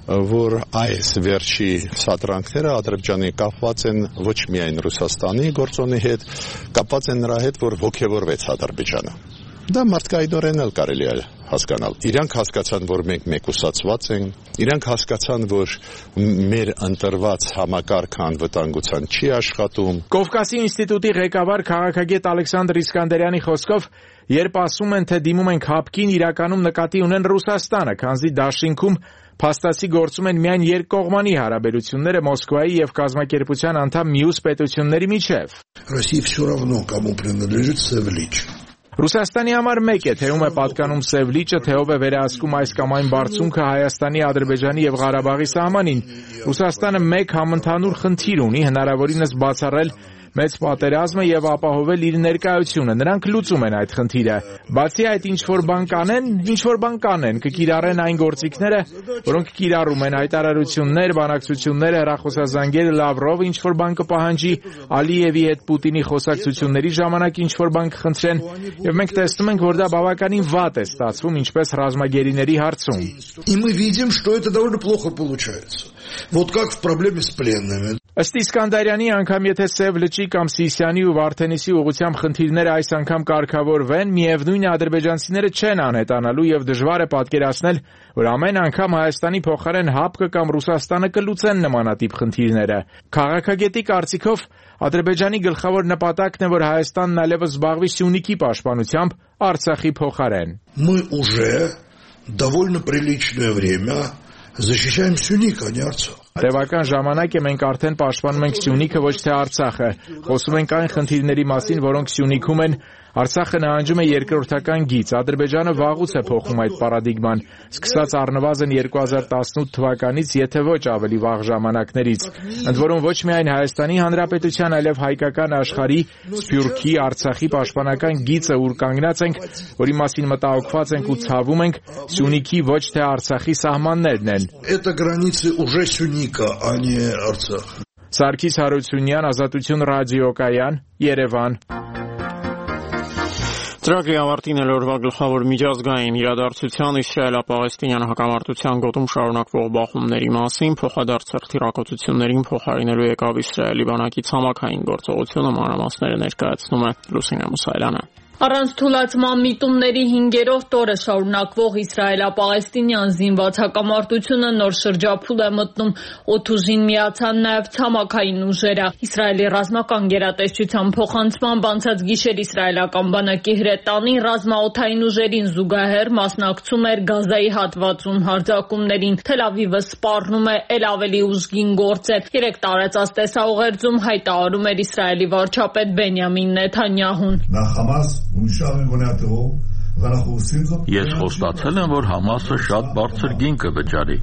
որ այս վերջի սադրանքները Ադրբեջանի կապված են ոչ միայն Ռուսաստանի գործոնի հետ, կապված են նրա հետ, որ ոգևորվեց Ադրբեջանը։ Դա մարդկայնորեն էլ կարելի է հասկանալ։ Իրանք հասկացան, որ մենք մեկուսացված ենք, իրանք հասկացան, որ մեր ընտրված համակարգը անվտանգության չի աշխատում։ Կովկասի ինստիտուտի ղեկավար քաղաքագետ Ալեքսանդր Իսկանդերյանի խոսքով, երբ ասում են, թե դիմում են հապկին, իրականում նկատի ունեն Ռուսաստանը, քանզի դաշինքում փաստացի գործում են միայն երկկողմանի հարաբերությունները Մոսկվայի եւ կազմակերպության անդամ մյուս պետությունների միջև։ России всё равно, кому принадлежит Севлич. Ռուսաստանի համար մեկ է, թե ում է պատկանում Սևլիճը, թե ով է վերահսկում այս կամ այն բարձունքը Հայաստանի, Ադրբեջանի եւ Ղարաբաղի սահմանին։ Ռուսաստանը մեկ համընդհանուր խնդիր ունի, հնարավորինս բացառել մեծ պատերազմը եւ ապահովել իր ներկայությունը։ Նրանք լուծում են այդ խնդիրը։ Բացի այդ, ինչ որ բան կանեն, կկիրառեն այն գործիքները, որոնք կիրառում են հայտարարություններ, բանակցություններ, հեռախոսազանգեր, Լավրովը ինչ որ բան կպահանջի, Ալիևի հետ Պուտինի խոսակցությունների ժամանակ ինչ որ բան կխնդրեն, եւ մենք տեսնում ենք, որ դա բավականին վատ է ստացվում, ինչպես ռազմագերիների հարցում։ И мы видим, что это довольно плохо получается. Вот как в проблеме с пленными. Ըստ Իսկանդարյանի, անգամ եթե Սև լճի կամ Սիսիանի ու Վարդենիսի ուղղությամբ խնդիրները այս անգամ կարգավորվեն, միևնույն է ադրբեջանցիները չեն անհետանալու եւ դժվար է պատկերացնել, որ ամեն անգամ Հայաստանի փոխարեն ՀԱՊԿ կամ Ռուսաստանը կլուծեն նմանատիպ խնդիրները։ Քաղաքագետի կարծիքով Ադրբեջանի գլխավոր նպատակն է, որ Հայաստանն այլևս զբաղվի Սյունիքի պաշտպանությամբ Արցախի փոխարեն։ Мы уже довольно приличное время защищаем Сюник, а не Арцах. Տևական ժամանակ է մենք արդեն պաշտպանում ենք Սյունիքը, ոչ թե Արցախը։ Խոսում ենք այն խնդիրների մասին, որոնք Սյունիքում են, Արցախը նահանջում է երկրորդական գիծ։ Ադրբեջանը վաղուց է փոխում այդ պարադիգման, սկսած առնվազն 2018 թվականից, եթե ոչ ավելի վաղ ժամանակներից։ Ընդ որում ոչ միայն Հայաստանի Հանրապետության, այլև հայկական աշխարհի, Սփյուռքի, Արցախի պաշտպանական գիծը, ուր կանգնած ենք, որի մասին մտահոգված ենք ու ցավում ենք, Սյունիքի ոչ թե Արցախի սահմաններն են։ Это границы уже Сюника, а не Арцах. Սարգիս Հարությունյան, Ազատություն ռադիոկայան, Երևան։ Ծրագրի ավարտին էլ օրվա գլխավոր միջազգային իրադարձության Իսրայել-Պաղեստինյան հակամարտության գոտում շարունակվող բախումների մասին փոխադարձ հրթիռակոծություններին փոխարինելու եկավ Իսրայելի բանակի ցամաքային գործողությունը, մանրամասները ներկայացնում է Լուսինե Մուսայելյանը։ Առանց թուլացման միտումների 5-րդ օրը շարունակվող Իսրայել-Պաղեստինյան զինված հակամարտությունը նոր շրջափուլ է մտնում, օդուժին միացան նաև ցամաքային ուժերը։ Իսրայելի ռազմական գերատեսչության փոխանցմամբ անցած գիշեր իսրայելական բանակի հրետանի ռազմաօդային ուժերին զուգահեռ մասնակցում էր Գազայի հատվածում հարձակումներին։ Թել Ավիվը սպառնում է էլ ավելի ուժգին գործեր։ 3 տարածած տեսաուղերձում հայտարարում էր Իսրայելի վարչապետ Բենյամին Նեթանյահուն։ Ես խոստացել եմ, որ Համասը շատ բարձր գին կվճարի։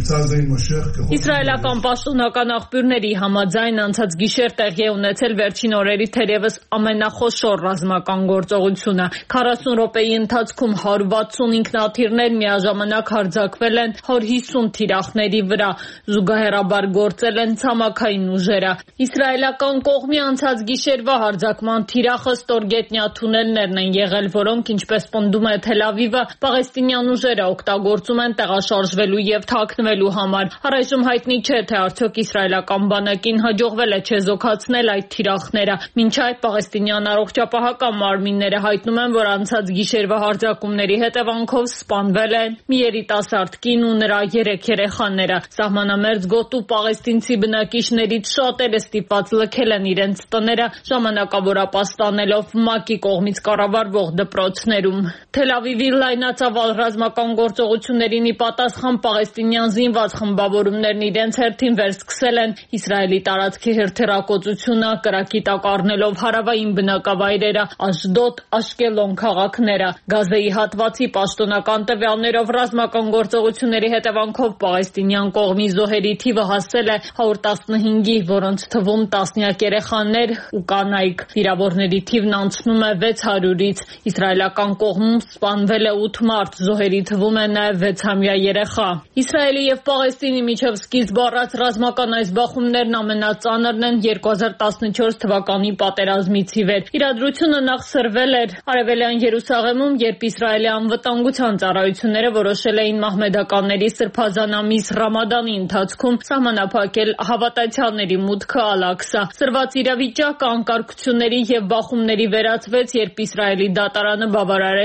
Իսրայելական պաշտոնական աղբյուրների համաձայն անցած գիշեր տեղի է ունեցել վերջին օրերի թերևս ամենախոշոր ռազմական գործողությունը։ 40 րոպեի ընթացքում 160 ինքնաթիռներ միաժամանակ հարձակվել են 150 թիրախների վրա, զուգահեռաբար գործել են ցամաքային ուժերը։ Իսրայելական կողմի անցած գիշերվա հարձակման թիրախը ստորգետնյա թունելներն են եղել, որոնք ինչպես պնդում է Թել Ավիվը, պաղեստինյան ուժերը օգտագործում են տեղաշարժվելու եւ թաքնվելու համար։ Առայժմ հայտնի չէ, թե արդյոք իսրայելական բանակին հաջողվել է չեզոքացնել այդ թիրախները։ Մինչ այդ պաղեստինյան առողջապահական մարմինները հայտնում են, որ անցած գիշերվա հարձակումների հետևանքով սպանվել են մի երիտասարդ կին ու նրա 3 երեխաները։ Սահմանամերձ գոտու պաղեստինցի բնակիչներից շատերը ստիպված լքել են իրենց տները, ժամանակավորապաստանելով ՄԱԿ-ի կողմից կառավարվող դպրոցներում։ Թել Ավիվի լայնածավալ ռազմական գործողություններին ի պատասխան պաղեստինյան զինված խմբավորումներն իրենց հերթին վերսկսել են Իսրայելի տարածքի հրթիռակոծությունը, կրակի տակ առնելով հարավային բնակավայրերը Աշդոդ, Աշկելոն քաղաքները։ Գազայի հատվածի պաշտոնական տվյալներով ռազմական գործողությունների հետևանքով պաղեստինյան կողմի զոհերի թիվը հասել է 115-ի, որոնց թվում տասնյակ երեխաներ ու կանայք։ Վիրավորների թիվն անցնում է 600-ից։ Իսրայելական կողմում սպանվել է 8 մարդ, զոհերի թվում է նաև 6-ամյա երեխա։ Իսրայելի եւ Պաղեստինի միջև սկիզբ առած ռազմական այս բախումներն ամենածանրն են 2014 թվականի պատերազմից ի վեր։ Իրադրությունը նախ սրվել էր Արևելյան Երուսաղեմում, երբ Իսրայելի անվտանգության ծառայությունները որոշել էին մահմեդականների սրբազան ամիս Ռամադանի ընթացքում սահմանափակել հավատացյալների մուտքը Ալ-Աքսա։ Սրված իրավիճակը անկարգությունների եւ բախումների վերածվեց, երբ Իսրայելի դատարանը բավարարեց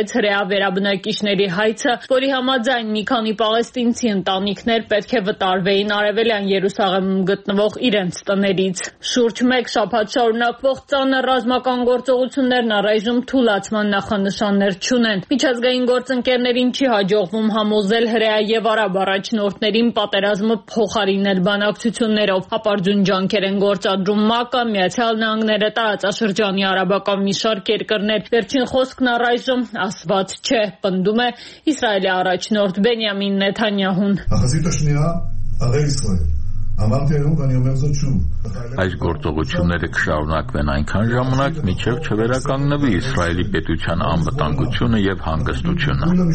բացահայտվեց հրեա վերաբնակիչների հայցը, որի համաձայն մի քանի պաղեստինցի ընտանիքներ պետք է վտարվեին Արևելյան Երուսաղեմում գտնվող իրենց տներից։ Շուրջ 1 շաբաթ շարունակվող ծանր ռազմական գործողություններն առայժմ թուլացման նախանշաններ չունեն։ Միջազգային գործընկերներին չի հաջողվում համոզել հրեա եւ արաբ առաջնորդներին պատերազմը փոխարինել բանակցություններով։ Ապարդյուն ջանքեր են գործադրում ՄԱԿ-ը, Միացյալ Նահանգները, տարածաշրջանի արաբական մի շարք երկրներ։ Վերջին խոսքն առայժմ ասված չէ, պնդում է Իսրայելի առաջնորդ Բենյամին Նեթանյահուն։ Այս գործողությունները կշարունակվեն այնքան ժամանակ, մինչև չվերականգնվի Իսրայելի պետության անվտանգությունը եւ հանգստությունը։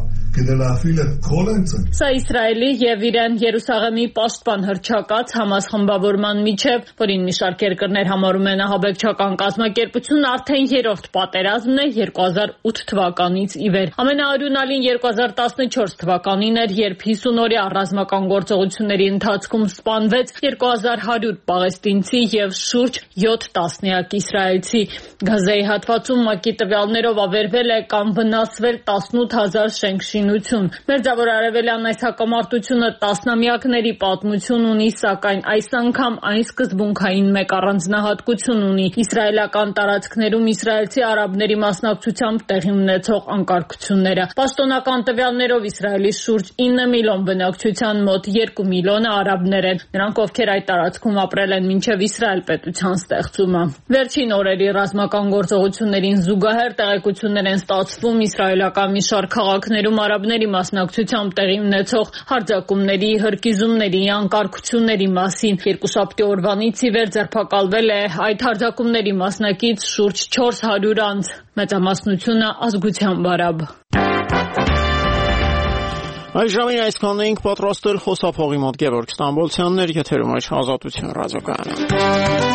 Սա Իսրայելի եւ իրեն Երուսաղեմի պաշտպան հռչակած Համաս խմբավորման միջև, որին մի շարք երկրներ համարում են ահաբեկչական կազմակերպություն, արդեն 3-րդ պատերազմն է 2008 թվականից ի վեր։ Ամենաարյունալին 2014 թվականին էր, երբ 50-օրյա ռազմական գործողությունների ընթացքում սպանվեց 2100 պաղեստինցի եւ շուրջ 7 տասնյակ իսրայելցի։ Գազայի հատվածում ՄԱԿ-ի տվյալներով ավերվել է կամ վնասվել 18000 շենք-շինություն։ Մերձավոր արևելյան այս հակամարտությունը տասնամյակների պատմություն ունի, սակայն այս անգամ այն սկզբունքային մեկ առանձնահատկություն ունի՝ իսրայելական տարածքներում իսրայելցի արաբների մասնակցությամբ տեղի ունեցող անկարգությունները։ Պաշտոնական տվյալներով Իսրայելի շուրջ 9 միլիոն բնակչության մոտ 2 միլիոնը արաբներ են, նրանք ովքեր այդ տարածքում ապրել են մինչև Իսրայել պետության ստեղծումը։ Վերջին օրերի ռազմական գործողություններին զուգահեռ տեղեկություններ են ստացվում իսրայելական մի շարք քաղաքներում արաբների մասնակցությամբ տեղի ունեցող հարձակումների, հրկիզումների, անկարգությունների մասին։ Երկուշաբթի օրվանից ի վեր ձերբակալվել է այդ հարձակումների մասնակից շուրջ 400 անձ, մեծամասնությունը ազգությամբ արաբ։ Այս ժամին այսքանն էինք պատրաստել խոսափողի մոտ Գևորգ Ստամբոլցյանն էր, եթերում Ազատություն ռադիոկայանը։